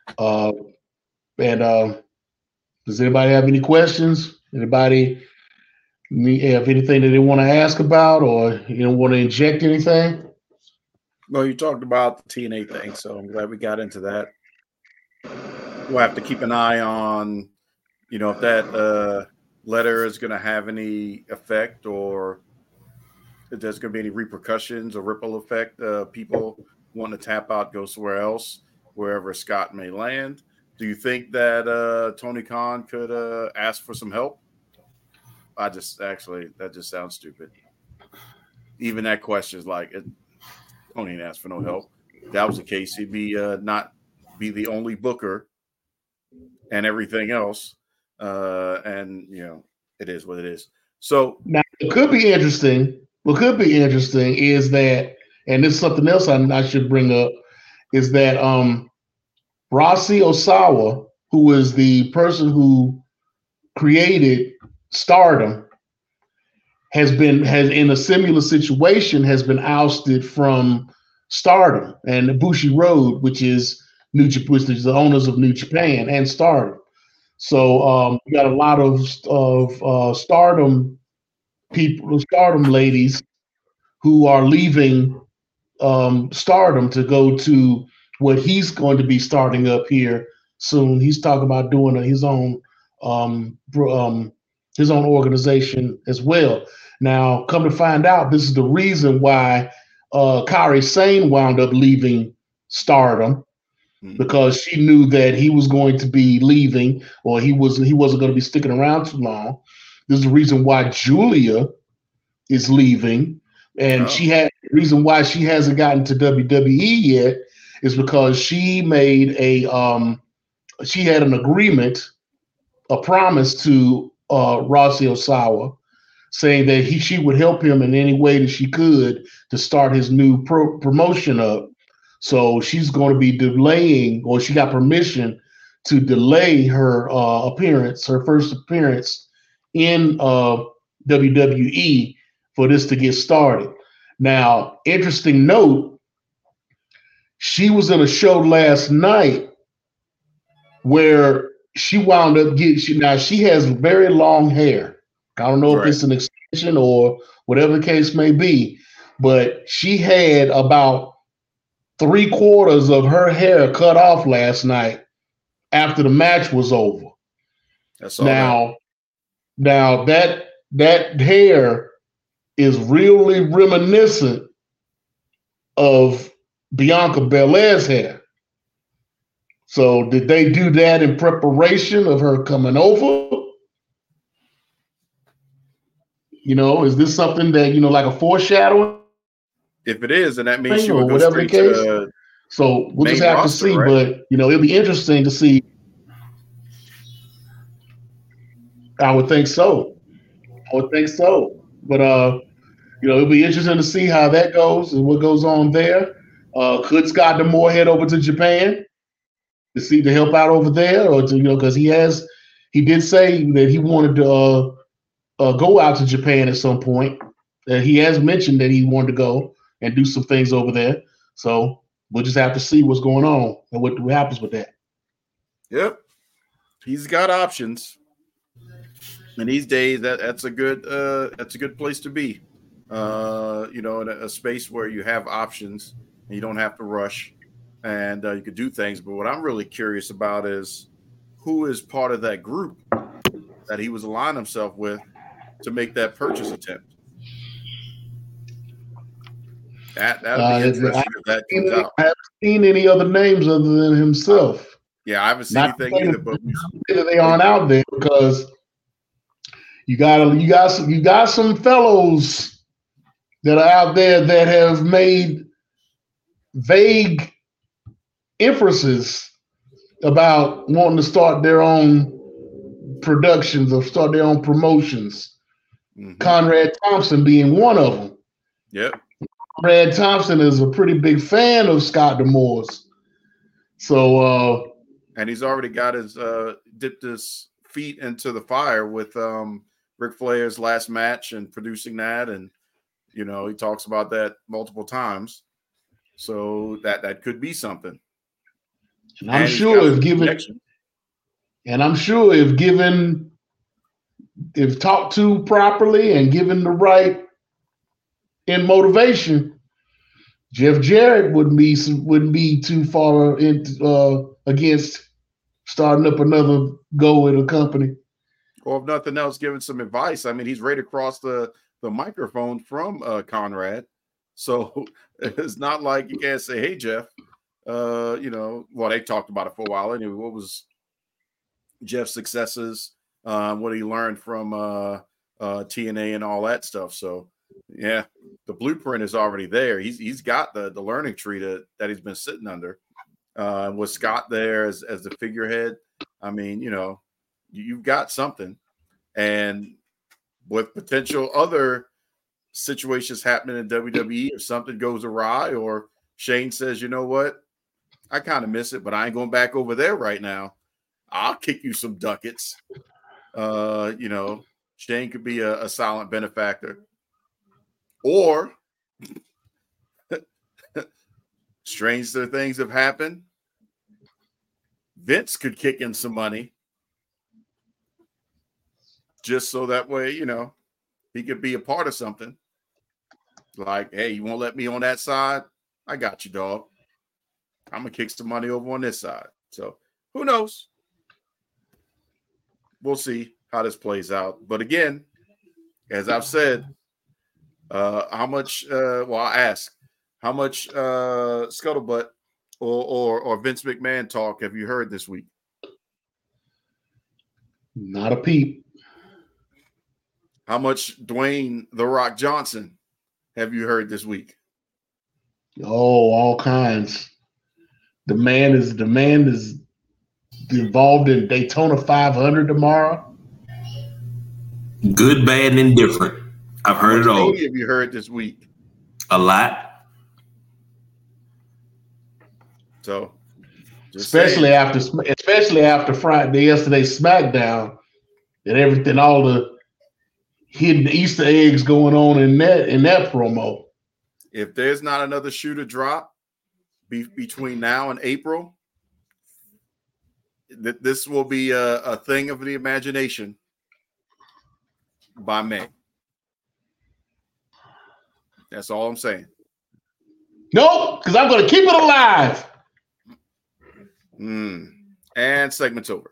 Does anybody have any questions? Anybody have anything that they want to ask about, or want to inject anything? Well, you talked about the TNA thing, so I'm glad we got into that. We'll have to keep an eye on, if that letter is going to have any effect, or if there's going to be any repercussions or ripple effect. People want to tap out, go somewhere else, wherever Scott may land. Do you think that Tony Khan could ask for some help? That just sounds stupid. Even that question is like, Tony ain't asked for no help. If that was the case, he'd be not be the only booker and everything else. It is what it is. So now, it could be interesting. What could be interesting is that, and this is something else I should bring up, is that Rossi Osawa, who is the person who created Stardom, has in a similar situation has been ousted from Stardom and Bushi Road, which is the owners of New Japan and Stardom. So we got a lot of Stardom people, Stardom ladies, who are leaving Stardom to go to what he's going to be starting up here soon. He's talking about doing his own organization as well. Now, come to find out, this is the reason why Kairi Sane wound up leaving Stardom, because she knew that he was going to be leaving, or he wasn't going to be sticking around too long. This is the reason why Julia is leaving, And she had reason why she hasn't gotten to WWE yet is because she made she had an agreement, a promise to Rossy Osawa, saying that she would help him in any way that she could to start his new promotion up. So she's going to be delaying, or she got permission to delay her appearance, her first appearance in WWE for this to get started. Now, interesting note, she was in a show last night where she wound up now she has very long hair. I don't know if it's an extension or whatever the case may be, but she had about 3/4 of her hair cut off last night after the match was over. Now that hair is really reminiscent of Bianca Belair's hair. So did they do that in preparation of her coming over? Is this something that, like a foreshadowing? If it is, then that means she would go straight to so we'll just have to see, right? But it'll be interesting to see. I would think so. But it'll be interesting to see how that goes and what goes on there. Could Scott D'Amore head over to Japan to help out over there, or because he did say that he wanted to go out to Japan at some point. He has mentioned that he wanted to go and do some things over there. So we'll just have to see what's going on and what happens with that. Yep, he's got options. And these days, that's a good place to be. In a space where you have options and you don't have to rush, and you could do things. But what I'm really curious about is who is part of that group that he was aligning himself with to make that purchase attempt. That'll be interesting if that comes out. I haven't seen any other names other than himself. Yeah, I haven't seen anything either. But they aren't out there because you got some fellows that are out there that have made vague inferences about wanting to start their own productions or start their own promotions. Mm-hmm. Conrad Thompson being one of them. Yep. Conrad Thompson is a pretty big fan of Scott D'Amore's. So and he's already got his dipped his feet into the fire with Ric Flair's last match and producing that, and he talks about that multiple times. So that could be something. And I'm sure if talked to properly and given the right motivation, Jeff Jarrett wouldn't be too far against starting up another go in a company. Or if nothing else, giving some advice. I mean, he's right across the microphone from Conrad. So it's not like you can't say, hey, Jeff, they talked about it for a while. Anyway, what was Jeff's successes? What he learned from TNA and all that stuff. So, yeah, the blueprint is already there. He's got the learning tree that he's been sitting under. With Scott there as the figurehead, I mean, you've got something. And with potential other situations happening in WWE, if something goes awry or Shane says, you know what, I kind of miss it, but I ain't going back over there right now. I'll kick you some ducats. Shane could be a silent benefactor. Or stranger things have happened. Vince could kick in some money. Just so that way, he could be a part of something. Like, hey, you won't let me on that side? I got you, dog. I'm going to kick some money over on this side. So, who knows? We'll see how this plays out. But again, as I've said, how much, I'll ask, how much scuttlebutt or Vince McMahon talk have you heard this week? Not a peep. How much Dwayne "The Rock" Johnson have you heard this week? Oh, all kinds. The man is involved in Daytona 500 tomorrow. Good, bad, and indifferent. I've heard it all. Cody, have you heard this week? A lot. So, especially after yesterday's SmackDown, and everything, all the hidden Easter eggs going on in that promo. If there's not another shoe to drop between now and April, this will be a thing of the imagination by May. That's all I'm saying. Nope, because I'm going to keep it alive. And segment's over.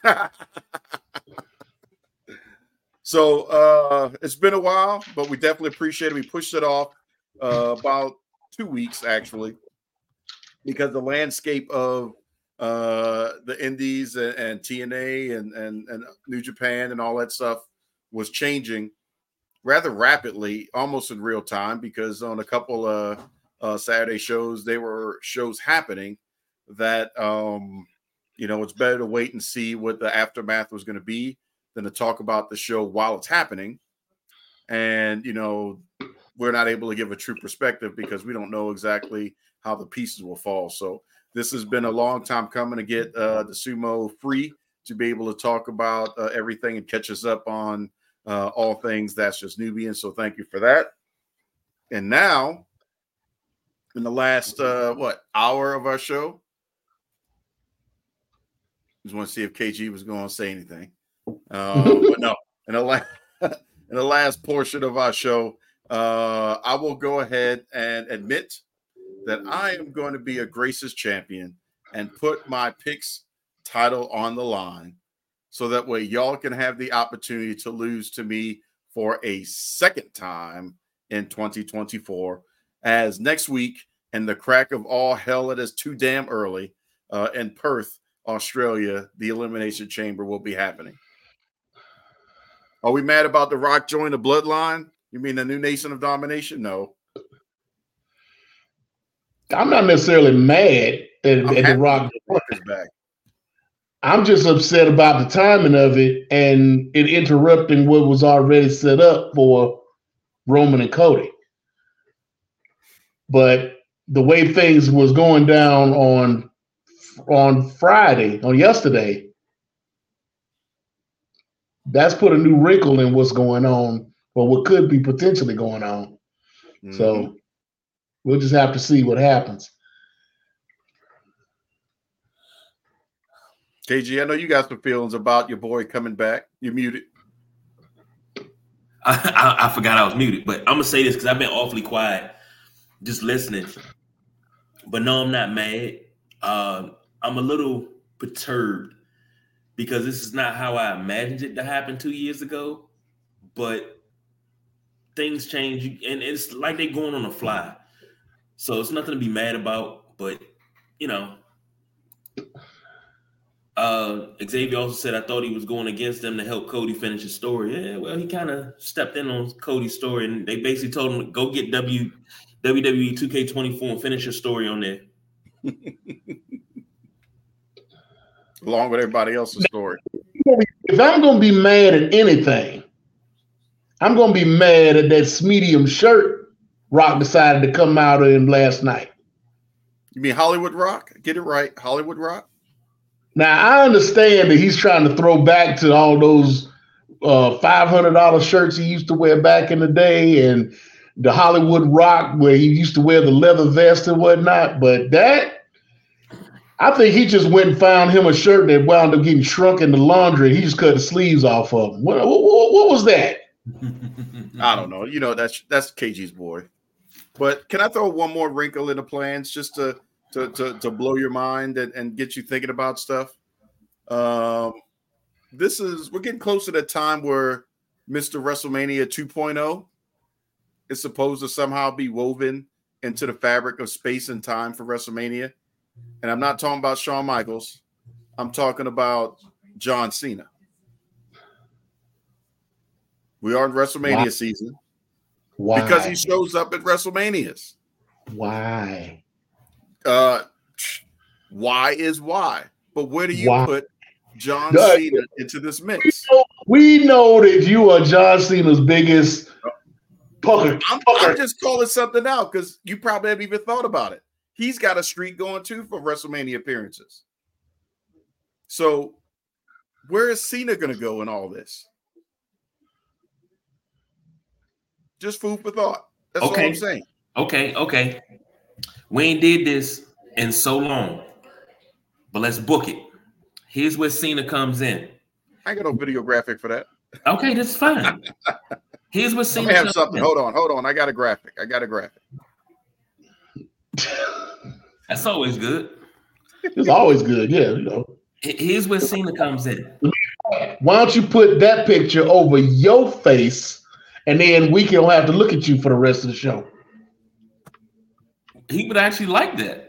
So it's been a while, but we definitely appreciate it. We pushed it off about 2 weeks, actually, because the landscape of the Indies and TNA and New Japan and all that stuff was changing rather rapidly, almost in real time, because on a couple of Saturday shows, there were shows happening that, it's better to wait and see what the aftermath was going to be than to talk about the show while it's happening. And, we're not able to give a true perspective because we don't know exactly how the pieces will fall. So this has been a long time coming to get the Sumo free to be able to talk about everything and catch us up on all things That's Just Nubian. So thank you for that. And now, in the last, hour of our show, just want to see if KG was going to say anything. But no, in the last portion of our show, I will go ahead and admit that I am going to be a gracious champion and put my picks title on the line so that way y'all can have the opportunity to lose to me for a second time in 2024, as next week in the crack of all hell, it is too damn early in Perth, Australia, the Elimination Chamber will be happening. Are we mad about The Rock joining the Bloodline? You mean the new Nation of Domination? No. I'm not necessarily mad at The Rock. Is back. I'm just upset about the timing of it and it interrupting what was already set up for Roman and Cody. But the way things was going down on yesterday, that's put a new wrinkle in what's going on, or what could be potentially going on. Mm-hmm. So we'll just have to see what happens. KG, I know you got some feelings about your boy coming back. You're muted. I forgot I was muted, but I'm going to say this because I've been awfully quiet just listening. But no, I'm not mad. I'm a little perturbed because this is not how I imagined it to happen 2 years ago. But things change, and it's like they're going on the fly. So it's nothing to be mad about, but, Xavier also said, I thought he was going against them to help Cody finish his story. Yeah, well, he kind of stepped in on Cody's story, and they basically told him, go get WWE 2K24 and finish your story on there. Along with everybody else's story. If I'm going to be mad at anything, I'm going to be mad at that Smedium shirt Rock decided to come out in last night. You mean Hollywood Rock? Get it right. Hollywood Rock? Now, I understand that he's trying to throw back to all those $500 shirts he used to wear back in the day and the Hollywood Rock where he used to wear the leather vest and whatnot. But I think he just went and found him a shirt that wound up getting shrunk in the laundry and he just cut the sleeves off of him. What was that? I don't know. That's KG's boy. But can I throw one more wrinkle in the plans just to blow your mind and get you thinking about stuff? We're getting close to that time where Mr. WrestleMania 2.0 is supposed to somehow be woven into the fabric of space and time for WrestleMania. And I'm not talking about Shawn Michaels. I'm talking about John Cena. We are in WrestleMania season. Why? Because he shows up at WrestleManias. Why? Why is why? But where do you put John Cena into this mix? We know that you are John Cena's biggest pucker. I'm just calling something out because you probably haven't even thought about it. He's got a streak going too for WrestleMania appearances. So where is Cena going to go in all this? Just food for thought. That's all I'm saying. Okay. We ain't did this in so long, but let's book it. Here's where Cena comes in. I ain't got no video graphic for that. Okay, that's fine. Here's where Cena have something. In. Hold on. I got a graphic. That's always good. It's always good, yeah. You know. Here's where Cena comes in. Why don't you put that picture over your face, and then we don't have to look at you for the rest of the show? He would actually like that.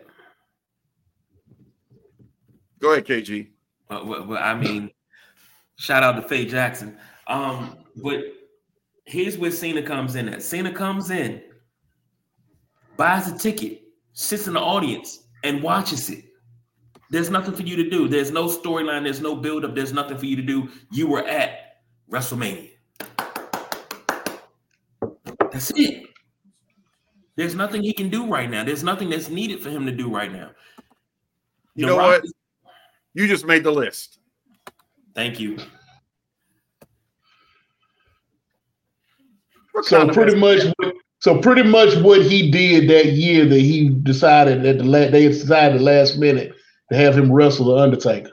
Go ahead, KG. Well, I mean, shout out to Faye Jackson. But here's where Cena comes in at. Cena comes in, buys a ticket, sits in the audience, and watches it. There's nothing for you to do. There's no storyline. There's no build-up. There's nothing for you to do. You were at WrestleMania. That's it. There's nothing he can do right now. There's nothing that's needed for him to do right now. You know what? You just made the list. Thank you. So pretty much what he did that year that he decided at they decided the last minute to have him wrestle the Undertaker.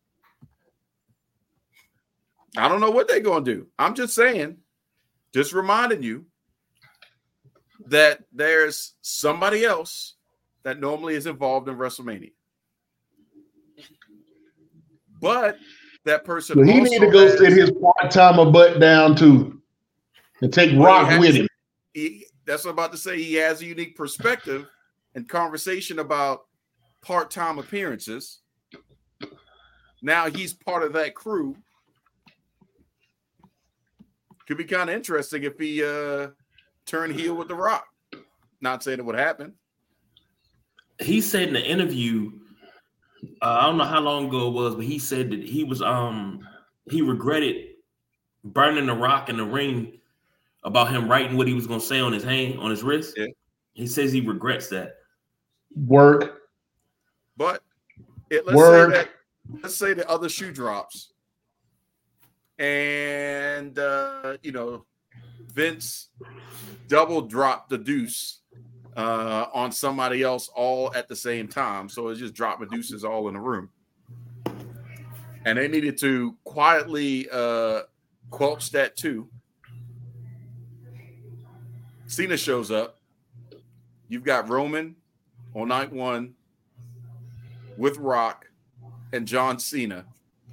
I don't know what they're going to do. I'm just saying, just reminding you that there's somebody else that normally is involved in WrestleMania. But that person so he need to go sit his part-timer butt down too and take Rock with him. That's what I'm about to say. He has a unique perspective and conversation about part-time appearances. Now he's part of that crew. Could be kind of interesting if he turned heel with The Rock. Not saying it would happen. He said in the interview, I don't know how long ago it was, but he said that he was he regretted burning The Rock in the ring about him writing what he was going to say on his hand, on his wrist. Yeah. He says he regrets that. Work. But let's say the other shoe drops. And, Vince double dropped the deuce on somebody else all at the same time. So it's just dropping deuces all in the room. And they needed to quietly quench that too. Cena shows up. You've got Roman on night one with Rock and John Cena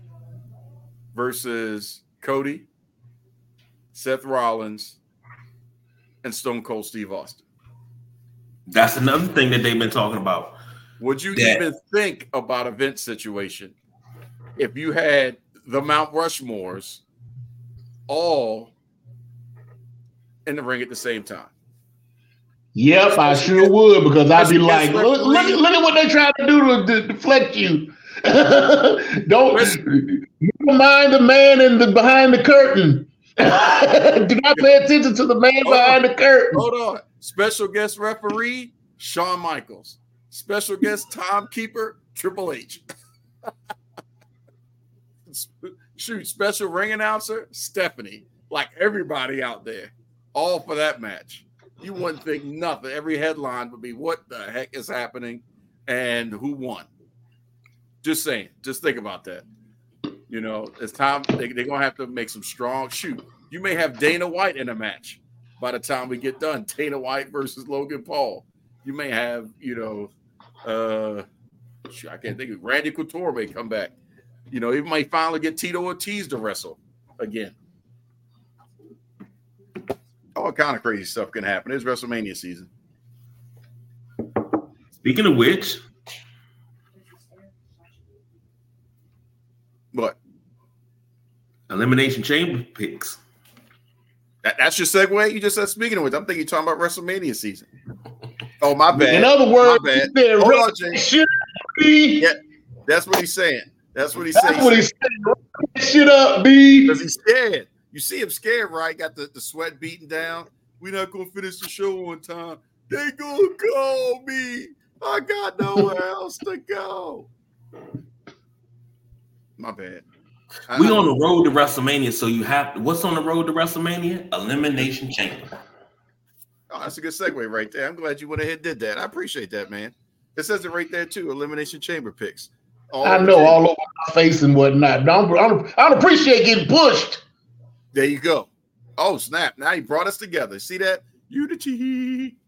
versus Cody, Seth Rollins, and Stone Cold Steve Austin. That's another thing that they've been talking about. Would you even think about a Vince situation if you had the Mount Rushmores all in the ring at the same time? Yep, I sure would, because I'd be like, look at what they trying to do to deflect you. Don't mind the man behind the curtain. Do not pay attention to the man behind the curtain. Hold on. Special guest referee, Shawn Michaels. Special guest timekeeper, Triple H. Shoot, special ring announcer, Stephanie. Like everybody out there, all for that match. You wouldn't think nothing. Every headline would be, what the heck is happening and who won? Just saying. Just think about that. You know, it's time. They're going to have to make some strong shoot. You may have Dana White in a match by the time we get done. Dana White versus Logan Paul. You may have, I can't think of Randy Couture may come back. You know, he might finally get Tito Ortiz to wrestle again. All kind of crazy stuff can happen. It's WrestleMania season. Speaking of which, what? Elimination Chamber picks. That's your segue? You just said speaking of which, I'm thinking you're talking about WrestleMania season. Oh, my bad. In other words, my bad. Hold on, Jay. Yeah, that's what he's saying. That's what he's saying. That's what he's saying. Shit up, B. Because he's scared. You see him scared, right? Got the sweat beating down. We're not going to finish the show on time. They going to call me. I got nowhere else to go. My bad. We on the road to WrestleMania, so you have what's on the road to WrestleMania? Elimination Chamber. Oh, that's a good segue right there. I'm glad you went ahead and did that. I appreciate that, man. It says it right there too. Elimination Chamber picks. I know, all over my face and whatnot. I don't appreciate getting pushed. There you go. Oh, snap. Now he brought us together. See that? Unity.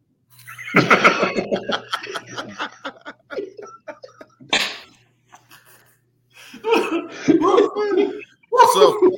So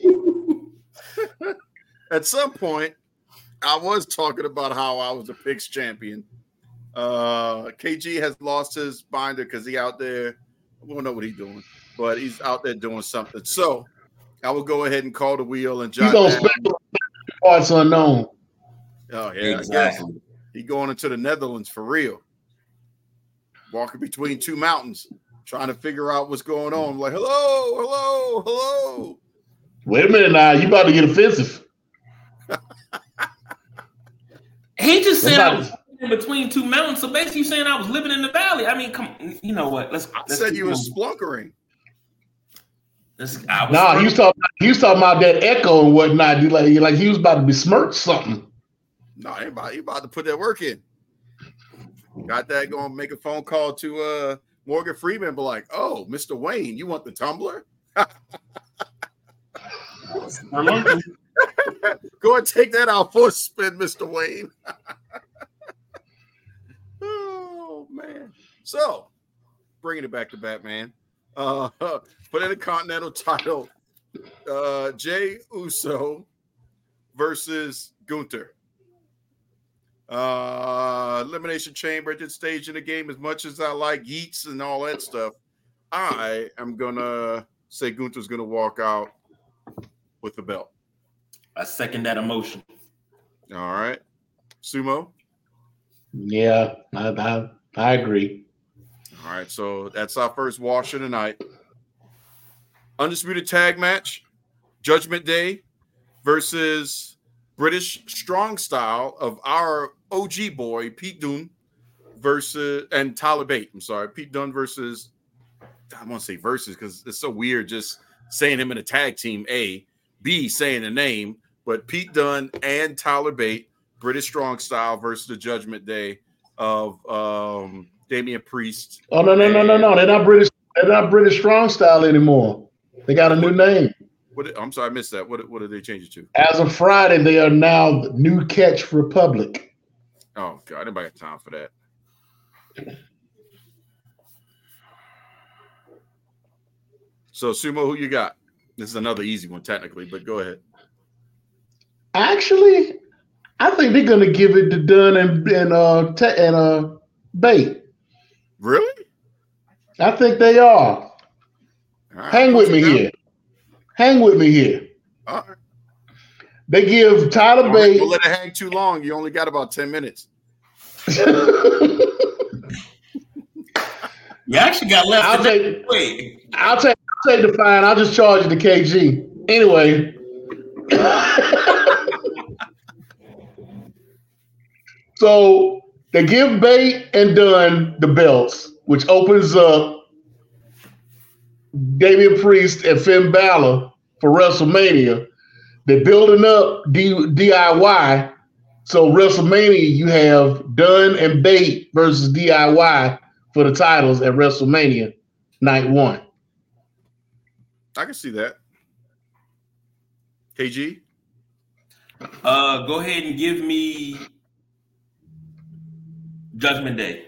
at some point, I was talking about how I was a picks champion. KG has lost his binder because he out there. We don't know what he's doing, but he's out there doing something. So I will go ahead and call the wheel and jot down. Parts unknown. Oh yeah, exactly. He going into the Netherlands for real. Walking between two mountains, trying to figure out what's going on. Like, hello. Wait a minute now, you about to get offensive. He just said I was in between two mountains, so basically saying I was living in the valley. I mean, come, you know what? Let's said you were splunkering. He was talking about that echo and whatnot. Like he was about to besmirch something. No, he about to put that work in. Got that going to make a phone call to Morgan Freeman, be like, oh, Mr. Wayne, you want the tumbler? Go and take that out for a spin, Mr. Wayne. Oh, man. So, bringing it back to Batman. For the Intercontinental title, Jey Uso versus Gunther. Elimination Chamber at this stage in the game, as much as I like yeets and all that stuff, I am gonna say Gunther's gonna walk out with the belt. I second that emotion. All right, Sumo. Yeah, I agree. All right, so that's our first wash of the night. Undisputed tag match, Judgment Day versus British Strong Style of our OG boy, Pete Dunne and Tyler Bate. I'm sorry, Pete Dunne versus, I want to say versus because it's so weird just saying him in a tag team, A. B, saying the name, but Pete Dunne and Tyler Bate, British Strong Style versus the Judgment Day of Damian Priest. Oh, no. They're not British. They're not British Strong Style anymore. They got a new name. I'm sorry, I missed that. What did they change it to? As of Friday, they are now New Catch Republic. Oh, God. Anybody got time for that? So, Sumo, who you got? This is another easy one, technically, but go ahead. Actually, I think they're going to give it to Dunn and Bate. Really? I think they are. Right, Hang with me here. All right. They give Tyler Bate. Don't let it hang too long. You only got about 10 minutes. You actually got less. I'll take the fine. I'll just charge it to KG. Anyway. So they give Bate and Dunn the belts, which opens up Damian Priest and Finn Balor for WrestleMania. They're building up DIY. So WrestleMania, you have Dunn and Bate versus DIY for the titles at WrestleMania night 1. I can see that. KG? Go ahead and give me Judgment Day.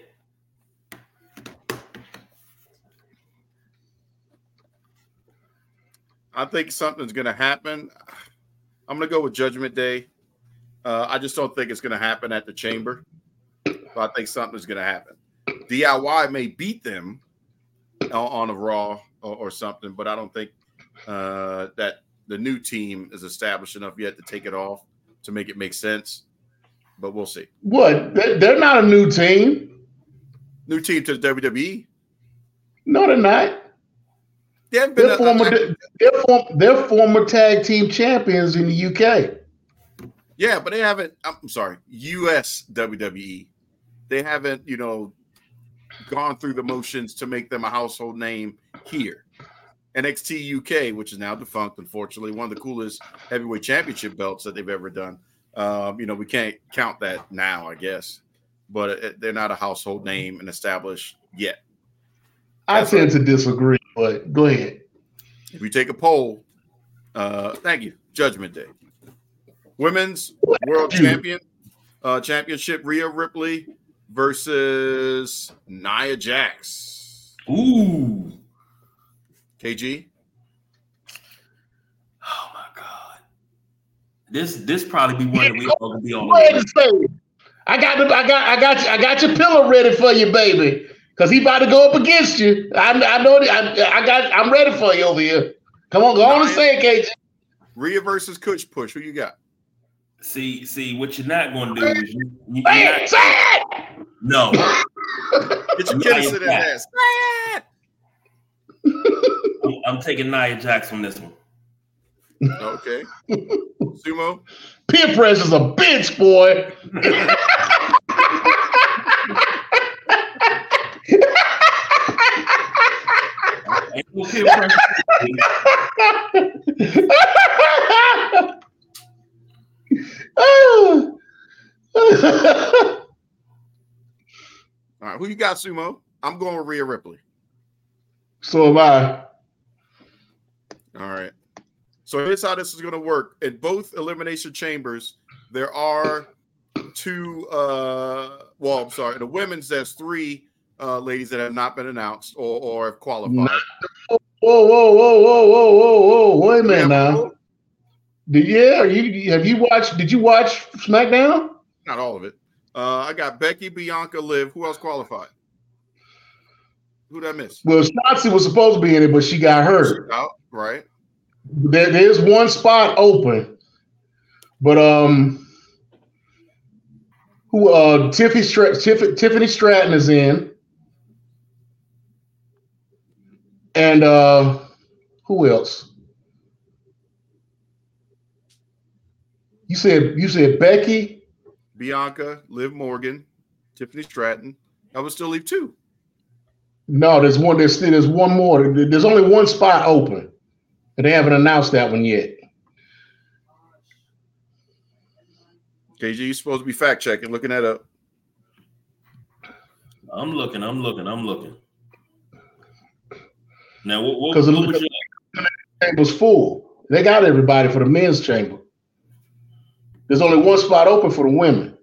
I think something's going to happen. I'm going to go with Judgment Day. I just don't think it's going to happen at the Chamber. But I think something's going to happen. DIY may beat them on a Raw or something, but I don't think that the new team is established enough yet to take it off. to make it make sense, but we'll see. What? They're not a new team. New team to the WWE. No, they're not. They haven't been They're former tag team champions in the UK. Yeah, but they haven't. I'm sorry, US WWE. They haven't, gone through the motions to make them a household name here. NXT UK, which is now defunct, unfortunately, one of the coolest heavyweight championship belts that they've ever done. We can't count that now, I guess, but they're not a household name and established yet. I tend to disagree, but go ahead. If we take a poll, thank you, Judgment Day. Women's World Championship, Rhea Ripley versus Nia Jax. Ooh. KG. Oh my God. This probably be one that we all gonna be on. Go ahead and say it. I got your pillow ready for you, baby. Because he about to go up against you. I know I'm ready for you over here. Come on, go on and say it, KG. Rhea versus Kush Push. Who you got? See, what you're not going to do is you say it! No. Get your kids in there. I'm taking Nia Jax on this one. Okay. Sumo? Peer pressure's a bitch, boy. Ain't no peer pressure. All right, who you got, Sumo? I'm going with Rhea Ripley. So am I. All right. So here's how this is going to work. In both elimination chambers, there are two. I'm sorry. In the women's, there's three ladies that have not been announced or have qualified. Whoa! Wait a minute now. Did you watch SmackDown? Not all of it. I got Becky, Bianca, Liv. Who else qualified? Who did I miss? Well, Shotzi was supposed to be in it, but she got hurt. Out, right. There's one spot open, but Tiffany Stratton is in, and who else? You said Becky, Bianca, Liv Morgan, Tiffany Stratton. I would still leave two. No, there's one. There's one more. There's only one spot open, and they haven't announced that one yet. KG, you're supposed to be fact checking, looking that up. I'm looking. Now, what was your chamber's full. They got everybody for the men's chamber. There's only one spot open for the women.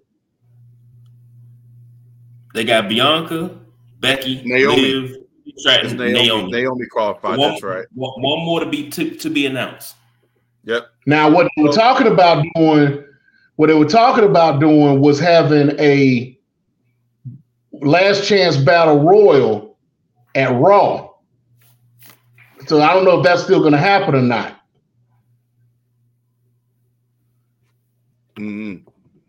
They got Bianca, Becky, Naomi. Liv, Stratton, Naomi. Naomi qualified. That's right. One more to be announced. Yep. Now, what they were talking about doing was having a last chance battle royal at Raw. So I don't know if that's still going to happen or not. Mm-hmm.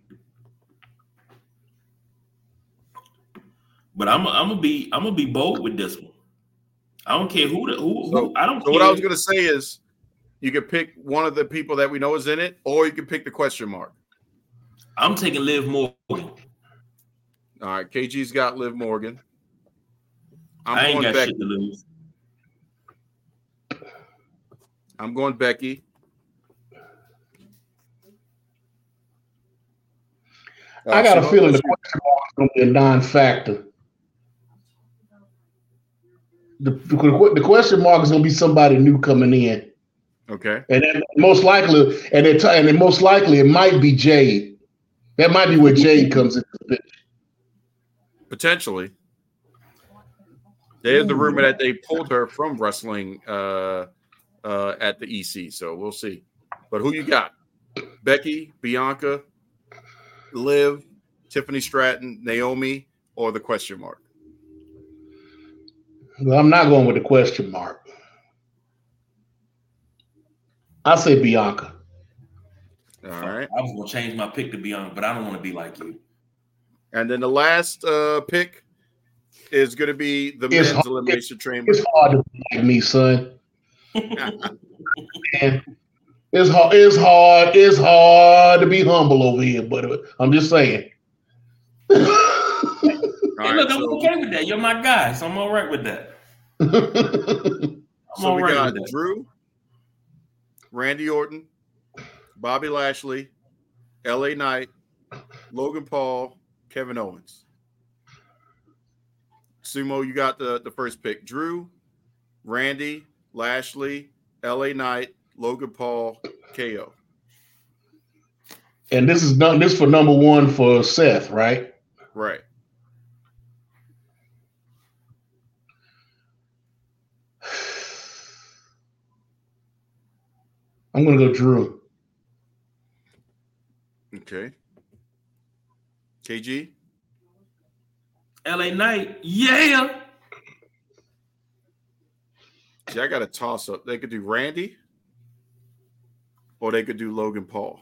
But I'm gonna be bold with this one. I don't care who I don't care. So what I was gonna say is, you can pick one of the people that we know is in it, or you can pick the question mark. I'm taking Liv Morgan. All right, KG's got Liv Morgan. I ain't got shit to lose. I'm going Becky. I got a feeling the question mark is going to be a non-factor. The question mark is going to be somebody new coming in. Okay. And then most likely, it might be Jade. That might be where Jade comes into the picture. Potentially. There's the rumor that they pulled her from wrestling at the EC, so we'll see. But who you got? Becky, Bianca, Liv, Tiffany Stratton, Naomi, or the question mark? Well, I'm not going with the question mark. I say Bianca. All right. I was gonna change my pick to be honest, but I don't want to be like you. And then the last pick is going to be the men's elimination chamber. It's hard to be like me, son. Man, it's hard to be humble over here, but I'm just saying. Hey, look, I'm okay with that. You're my guy, so I'm all right with that. So we got Drew, Randy Orton, Bobby Lashley, LA Knight, Logan Paul, Kevin Owens. Sumo, you got the first pick. Drew, Randy, Lashley, LA Knight, Logan Paul, KO. And this for number one for Seth, right? Right. I'm going to go Drew. Okay. KG? LA Knight, yeah. See, I got a toss up. They could do Randy or they could do Logan Paul.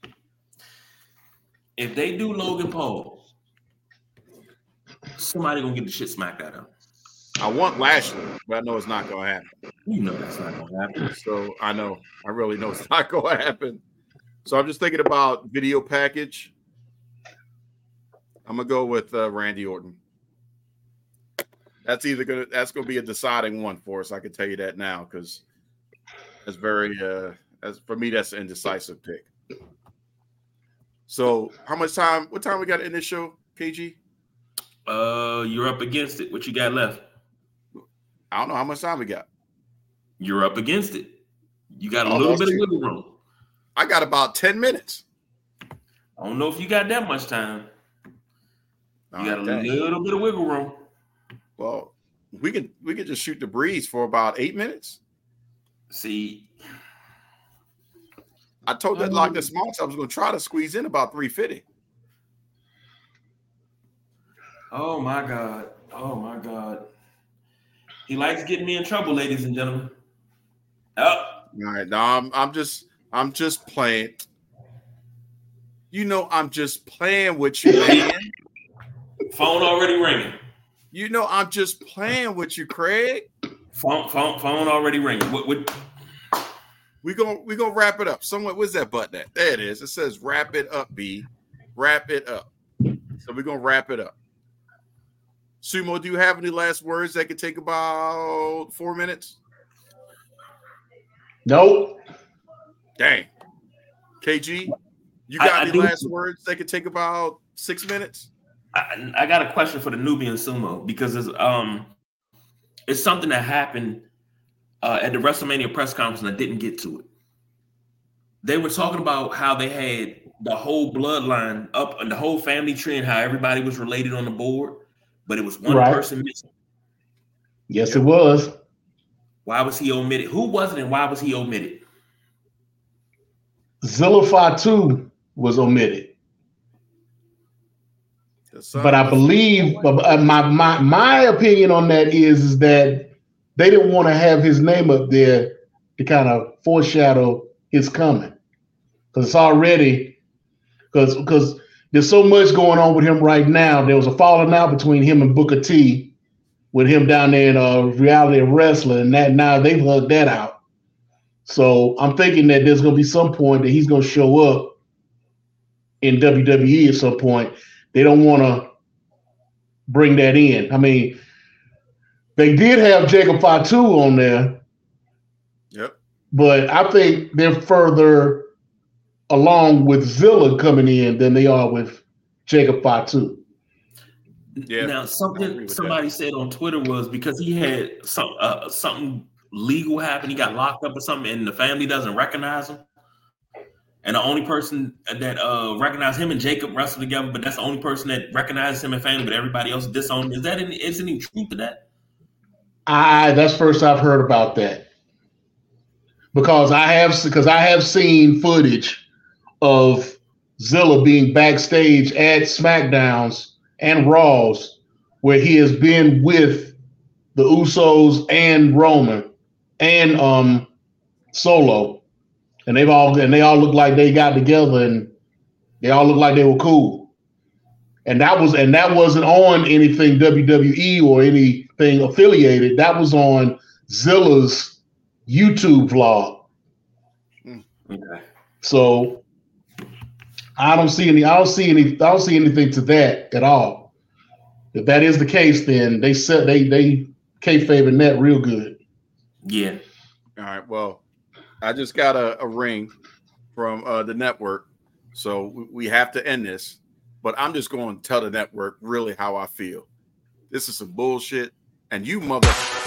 If they do Logan Paul, somebody gonna get the shit smacked out of him. I want Lashley, but I know it's not gonna happen. You know that's not gonna happen. So I really know it's not gonna happen. So I'm just thinking about video package. I'm gonna go with Randy Orton. That's gonna be a deciding one for us. I can tell you that now because that's very for me that's an indecisive pick. So what time we got in this show, KG? You're up against it. What you got left? I don't know how much time we got. You're up against it. You got a little bit of wiggle room. I got about 10 minutes. I don't know if you got that much time. You got a little bit of wiggle room. Well, we could just shoot the breeze for about 8 minutes. See, I told that like this month I was going to try to squeeze in about 350. Oh my God. He likes getting me in trouble, ladies and gentlemen. Oh. All right, now I'm just playing. You know, I'm just playing with you, man. Phone already ringing. You know, I'm just playing with you, Craig. Phone already ringing. What? We gonna wrap it up. Someone, where's that button at? There it is. It says wrap it up, B. Wrap it up. So we're gonna wrap it up. Sumo, do you have any last words that could take about 4 minutes? Nope. Dang. KG, you got any last words that could take about 6 minutes? I got a question for the Nubian Sumo because it's something that happened at the WrestleMania press conference and I didn't get to it. They were talking about how they had the whole bloodline up and the whole family tree and how everybody was related on the board, but it was one person missing. Yes, it was. Why was he omitted? Who was it and why was he omitted? Zilla Fatu was omitted. But I believe my opinion on that is that they didn't want to have his name up there to kind of foreshadow his coming. Because it's already because there's so much going on with him right now. There was a falling out between him and Booker T with him down there in Reality of Wrestling, and that now they've hugged that out. So I'm thinking that there's going to be some point that he's going to show up in WWE at some point. They don't want to bring that in. I mean, they did have Jacob Fatu on there. Yep. But I think they're further along with Zilla coming in than they are with Jacob Fatu. Yeah. Now, something somebody said on Twitter was because he had something legal happen, he got locked up or something, and the family doesn't recognize him. And the only person that recognized him and Jacob wrestled together, but that's the only person that recognizes him and family, but everybody else disowned him. Is any truth to that? That's first I've heard about that. Because I have seen footage of Zilla being backstage at SmackDowns and Raws where he has been with the Usos and Roman and Solo. and they all look like they got together, and they all look like they were cool. And that wasn't on anything WWE or anything affiliated. That was on Zilla's YouTube vlog. Okay. So I don't see anything to that at all. If that is the case, then they kayfabing that real good. Yeah. All right. Well, I just got a ring from the network, so we have to end this. But I'm just going to tell the network really how I feel. This is some bullshit, and you mother.